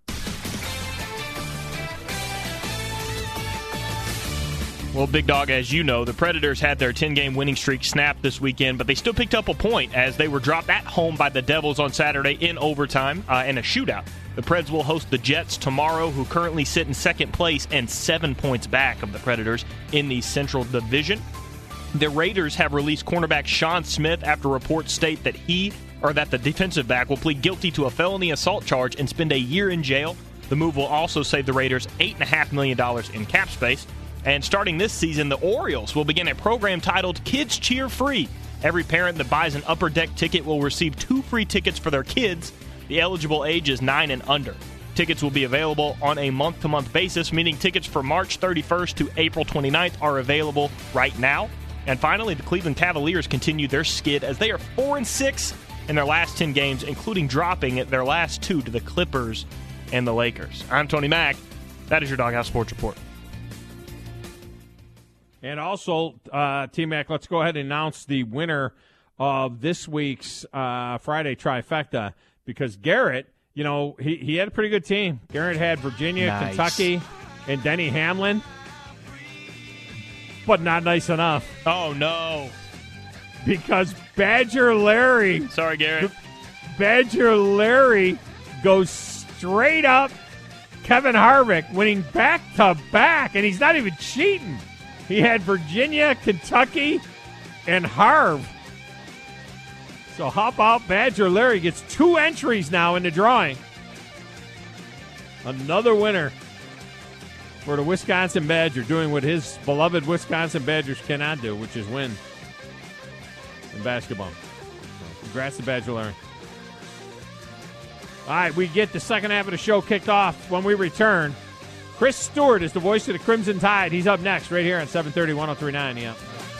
Well, Big Dog, as you know, the Predators had their ten-game winning streak snapped this weekend, but they still picked up a point as they were dropped at home by the Devils on Saturday in overtime uh, in a shootout. The Preds will host the Jets tomorrow, who currently sit in second place and seven points back of the Predators in the Central Division. The Raiders have released cornerback Sean Smith after reports state that he, or that the defensive back, will plead guilty to a felony assault charge and spend a year in jail. The move will also save the Raiders eight point five million dollars in cap space. And starting this season, the Orioles will begin a program titled Kids Cheer Free. Every parent that buys an Upper Deck ticket will receive two free tickets for their kids. The eligible age is nine and under. Tickets will be available on a month-to-month basis, meaning tickets for March thirty-first to April twenty-ninth are available right now. And finally, the Cleveland Cavaliers continue their skid as they are four and six in their last ten games, including dropping their last two to the Clippers and the Lakers. I'm Tony Mack. That is your Doghouse Sports Report. And also, uh, T-Mac, let's go ahead and announce the winner of this week's uh, Friday trifecta, because Garrett, you know, he, he had a pretty good team. Garrett had Virginia, nice. Kentucky, and Denny Hamlin. But not nice enough. Oh, no. Because Badger Larry. Sorry, Garrett. Badger Larry goes straight up Kevin Harvick, winning back to back, and he's not even cheating. He had Virginia, Kentucky, and Harv. So how about Badger Larry gets two entries now in the drawing. Another winner for the Wisconsin Badger, doing what his beloved Wisconsin Badgers cannot do, which is win in basketball. So Congrats to Bachelor. All right, we get the second half of the show kicked off when we return. Chris Stewart is the voice of the Crimson Tide. He's up next right here on seven thirty, one oh three point nine. Yeah.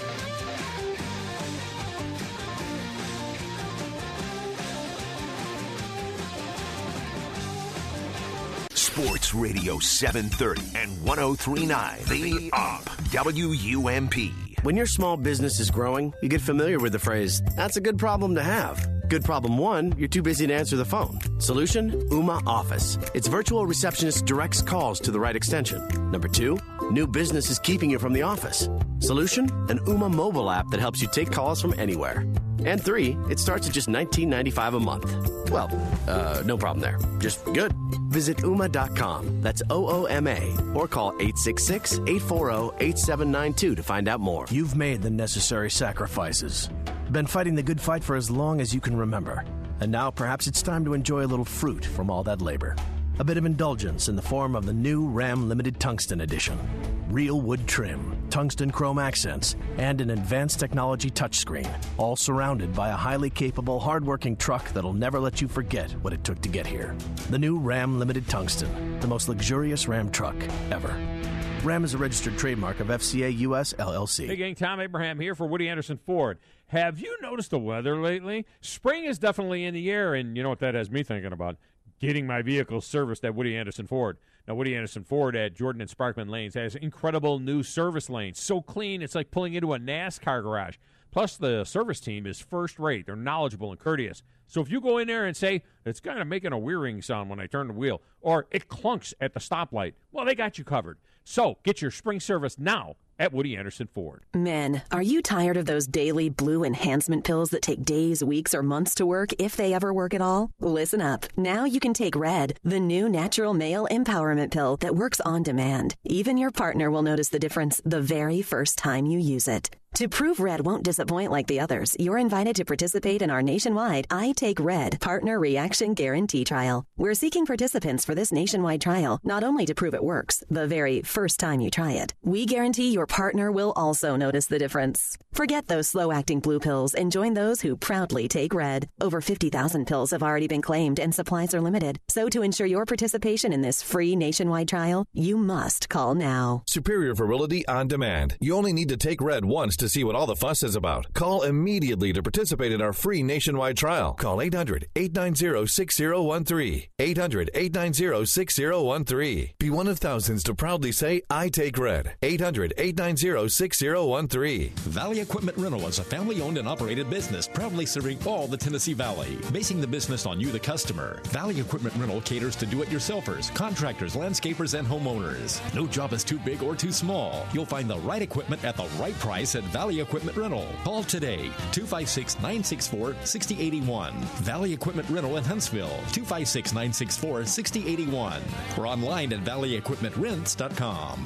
Sports Radio seven thirty and one oh three point nine. The Up. W U M P. When your small business is growing, you get familiar with the phrase, that's a good problem to have. Good problem one, you're too busy to answer the phone. Solution, Ooma Office. Its virtual receptionist directs calls to the right extension. Number two, new business is keeping you from the office. Solution, an Ooma mobile app that helps you take calls from anywhere. And three, it starts at just nineteen ninety-five a month. Well, uh, no problem there. Just good. Visit Ooma dot com. That's O O M A. Or call eight six six, eight four zero, eight seven nine two to find out more. You've made the necessary sacrifices. Been fighting the good fight for as long as you can remember. And now perhaps it's time to enjoy a little fruit from all that labor. A bit of indulgence in the form of the new Ram Limited Tungsten Edition. Real wood trim, tungsten chrome accents, and an advanced technology touchscreen, all surrounded by a highly capable, hardworking truck that'll never let you forget what it took to get here. The new Ram Limited Tungsten, the most luxurious Ram truck ever. Ram is a registered trademark of F C A U S L L C. Hey, gang, Tom Abraham here for Woody Anderson Ford. Have you noticed the weather lately? Spring is definitely in the air, and you know what that has me thinking about? Getting my vehicle serviced at Woody Anderson Ford. Now, Woody Anderson Ford at Jordan and Sparkman Lanes has incredible new service lanes. So clean, it's like pulling into a NASCAR garage. Plus, the service team is first rate. They're knowledgeable and courteous. So if you go in there and say, it's kind of making a whirring sound when I turn the wheel, or it clunks at the stoplight, well, they got you covered. So get your spring service now at Woody Anderson Ford. Men, are you tired of those daily blue enhancement pills that take days, weeks, or months to work, if they ever work at all? Listen up. Now you can take Red, the new natural male empowerment pill that works on demand. Even your partner will notice the difference the very first time you use it. To prove Red won't disappoint like the others, you're invited to participate in our nationwide I Take Red Partner Reaction Guarantee Trial. We're seeking participants for this nationwide trial, not only to prove it works the very first time you try it. We guarantee your partner will also notice the difference. Forget those slow-acting blue pills and join those who proudly take Red. Over fifty thousand pills have already been claimed and supplies are limited. So to ensure your participation in this free nationwide trial, you must call now. Superior virility on demand. You only need to take Red once to see what all the fuss is about. Call immediately to participate in our free nationwide trial. Call eight hundred, eight nine zero, six zero one three. eight hundred, eight nine zero, six zero one three. Be one of thousands to proudly say, I take Red. eight hundred, eight nine zero, six zero one three. Valley Equipment Rental is a family-owned and operated business proudly serving all the Tennessee Valley. Basing the business on you, the customer, Valley Equipment Rental caters to do-it-yourselfers, contractors, landscapers, and homeowners. No job is too big or too small. You'll find the right equipment at the right price at Valley Equipment Rental. Call today, two five six, nine six four, six zero eight one. Valley Equipment Rental in Huntsville, two five six, nine six four, six zero eight one. Or online at valley equipment rents dot com.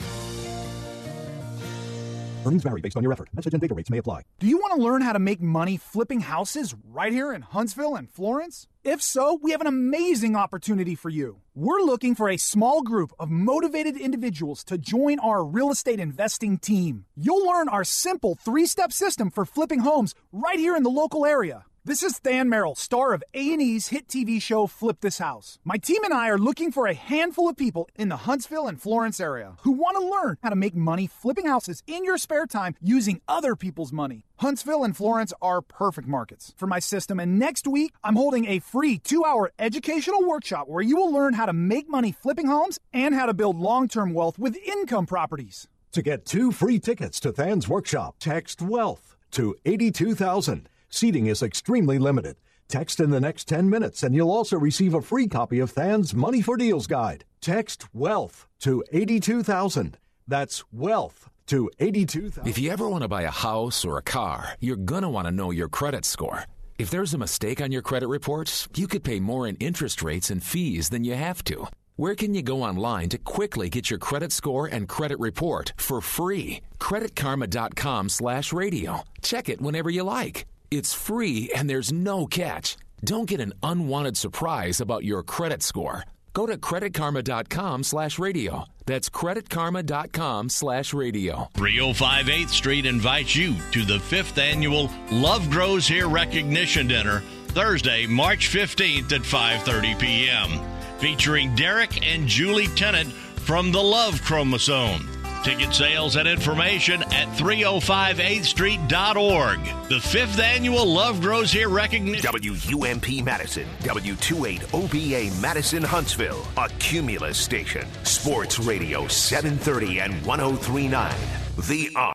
Earnings vary based on your effort. Message and data rates may apply. Do you want to learn how to make money flipping houses right here in Huntsville and Florence? If so, we have an amazing opportunity for you. We're looking for a small group of motivated individuals to join our real estate investing team. You'll learn our simple three-step system for flipping homes right here in the local area. This is Than Merrill, star of A and E's hit T V show Flip This House. My team and I are looking for a handful of people in the Huntsville and Florence area who want to learn how to make money flipping houses in your spare time using other people's money. Huntsville and Florence are perfect markets for my system, and next week I'm holding a free two-hour educational workshop where you will learn how to make money flipping homes and how to build long-term wealth with income properties. To get two free tickets to Than's workshop, text WEALTH to eighty-two thousand. Seating is extremely limited. Text in the next ten minutes, and you'll also receive a free copy of Than's Money for Deals Guide. Text WEALTH to eighty-two thousand. That's WEALTH to eighty-two thousand. If you ever want to buy a house or a car, you're going to want to know your credit score. If there's a mistake on your credit reports, you could pay more in interest rates and fees than you have to. Where can you go online to quickly get your credit score and credit report for free? credit karma dot com slash radio. Check it whenever you like. It's free and there's no catch. Don't get an unwanted surprise about your credit score. Go to creditkarma.com slash radio. That's creditkarma.com slash radio. three oh five eighth Street invites you to the fifth annual Love Grows Here Recognition Dinner, Thursday, March fifteenth at five thirty p.m., featuring Derek and Julie Tennant from the Love Chromosome. Ticket sales and information at three oh five eighth street dot org. The fifth annual Love Grows Here Recognition. W U M P Madison, W twenty-eight O B A Madison Huntsville, a Cumulus station. Sports Radio seven thirty and one oh three point nine. The